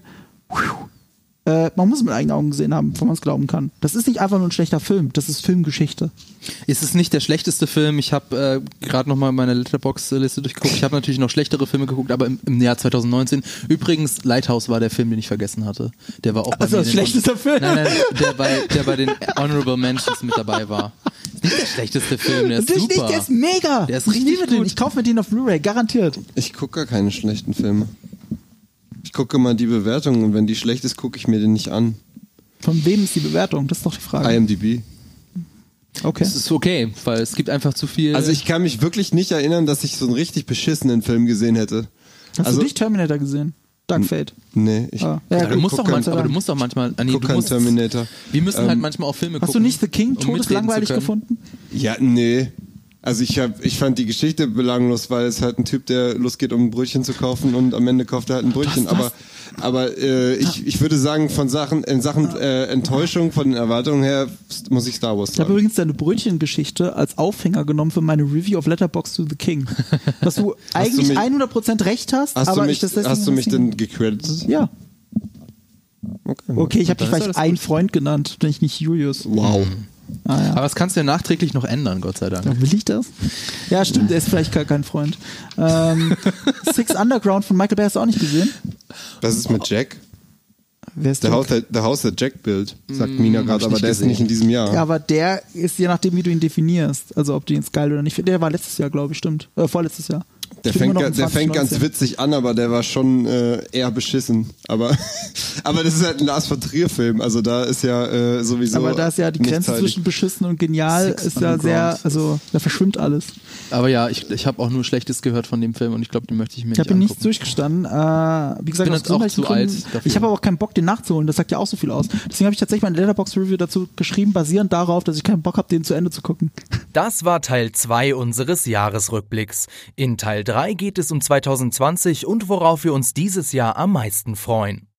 Äh, man muss es mit eigenen Augen gesehen haben, bevor man es glauben kann. Das ist nicht einfach nur ein schlechter Film, das ist Filmgeschichte. Es ist nicht der schlechteste Film. Ich habe äh, gerade nochmal meine Letterboxd-Liste durchgeguckt. Ich habe natürlich noch schlechtere Filme geguckt, aber im, im Jahr zwanzig neunzehn. Übrigens, Lighthouse war der Film, den ich vergessen hatte. Der war auch bei Also mir das in den schlechteste Film? Nein, nein, der bei, der bei den Honorable Mentions mit dabei war. Ist nicht der schlechteste Film, der ist Natürlich super. nicht, der ist mega. Der ist ich richtig liebe den. gut. Ich kaufe mir den auf Blu-ray, garantiert. Ich gucke gar keine schlechten Filme. Ich gucke mal die Bewertungen und wenn die schlecht ist, gucke ich mir den nicht an. Von wem ist die Bewertung? Das ist doch die Frage. I M D B. Okay. Es ist okay, weil es gibt einfach zu viel. Also ich kann mich wirklich nicht erinnern, dass ich so einen richtig beschissenen Film gesehen hätte. Hast also, du nicht Terminator gesehen? Dark Fate. Nee, ich Ah. ja, Ja, du musst guck doch kein- manchmal, aber du musst doch manchmal. Ah, nee, guck du keinen musst, Terminator. Wir müssen Ähm, halt manchmal auch Filme gucken. Hast du nicht The King um mitreden todeslangweilig zu können. gefunden? Ja, nee. Also ich hab, ich fand die Geschichte belanglos, weil es halt ein Typ, der losgeht, um ein Brötchen zu kaufen und am Ende kauft er halt ein Brötchen. Was, was? Aber, aber äh, ich, ich würde sagen, von Sachen, in Sachen äh, Enttäuschung, von den Erwartungen her, muss ich Star Wars Ich habe sagen. übrigens deine Brötchengeschichte als Aufhänger genommen für meine Review of Letterboxd to the King. Dass du eigentlich mich- hundert Prozent recht hast, Hast aber du ich mich, das deswegen hast du mich deswegen- denn gecredited? Ja. Okay. Okay, ich habe dich Dann ist vielleicht alles ein gut. Freund genannt, wenn ich nicht Julius. Wow. Ah, ja. Aber das kannst du ja nachträglich noch ändern, Gott sei Dank. Ja, will ich das? Ja, stimmt, er ist vielleicht gar kein Freund. Ähm, Six Underground von Michael Bay hast du auch nicht gesehen? Was ist mit Jack? Wer ist Der der? Haus, der, der Haus der Jack Bild, sagt Mina hab gerade, ich aber nicht der ist gesehen. nicht in diesem Jahr. Ja, aber der ist je nachdem, wie du ihn definierst. Also ob du ihn jetzt geil oder nicht. Der war letztes Jahr, glaube ich, stimmt. Äh, vorletztes Jahr. Der Ich bin fängt, immer noch ga- in der fängt ganz zwanzig neunzehn. witzig an, aber der war schon äh, eher beschissen. Aber, aber das ist halt ein Lars von Trier-Film, also da ist ja äh, sowieso. Aber da ist ja die nichts Grenze heilig. zwischen beschissen und genial Six ist ja sehr, Underground. also da verschwimmt alles. Aber ja, ich, ich habe auch nur Schlechtes gehört von dem Film und ich glaube, den möchte ich mir Ich nicht habe ihn nicht angucken. durchgestanden. Äh, wie gesagt, bin aus jetzt auch gesundheitlichen zu alt Gründen. dafür. Ich habe aber auch keinen Bock, den nachzuholen. Das sagt ja auch so viel aus. Deswegen habe ich tatsächlich meine Letterboxd-Review dazu geschrieben, basierend darauf, dass ich keinen Bock habe, den zu Ende zu gucken. Das war Teil zwei unseres Jahresrückblicks. In Teil drei geht es um zwanzig zwanzig und worauf wir uns dieses Jahr am meisten freuen.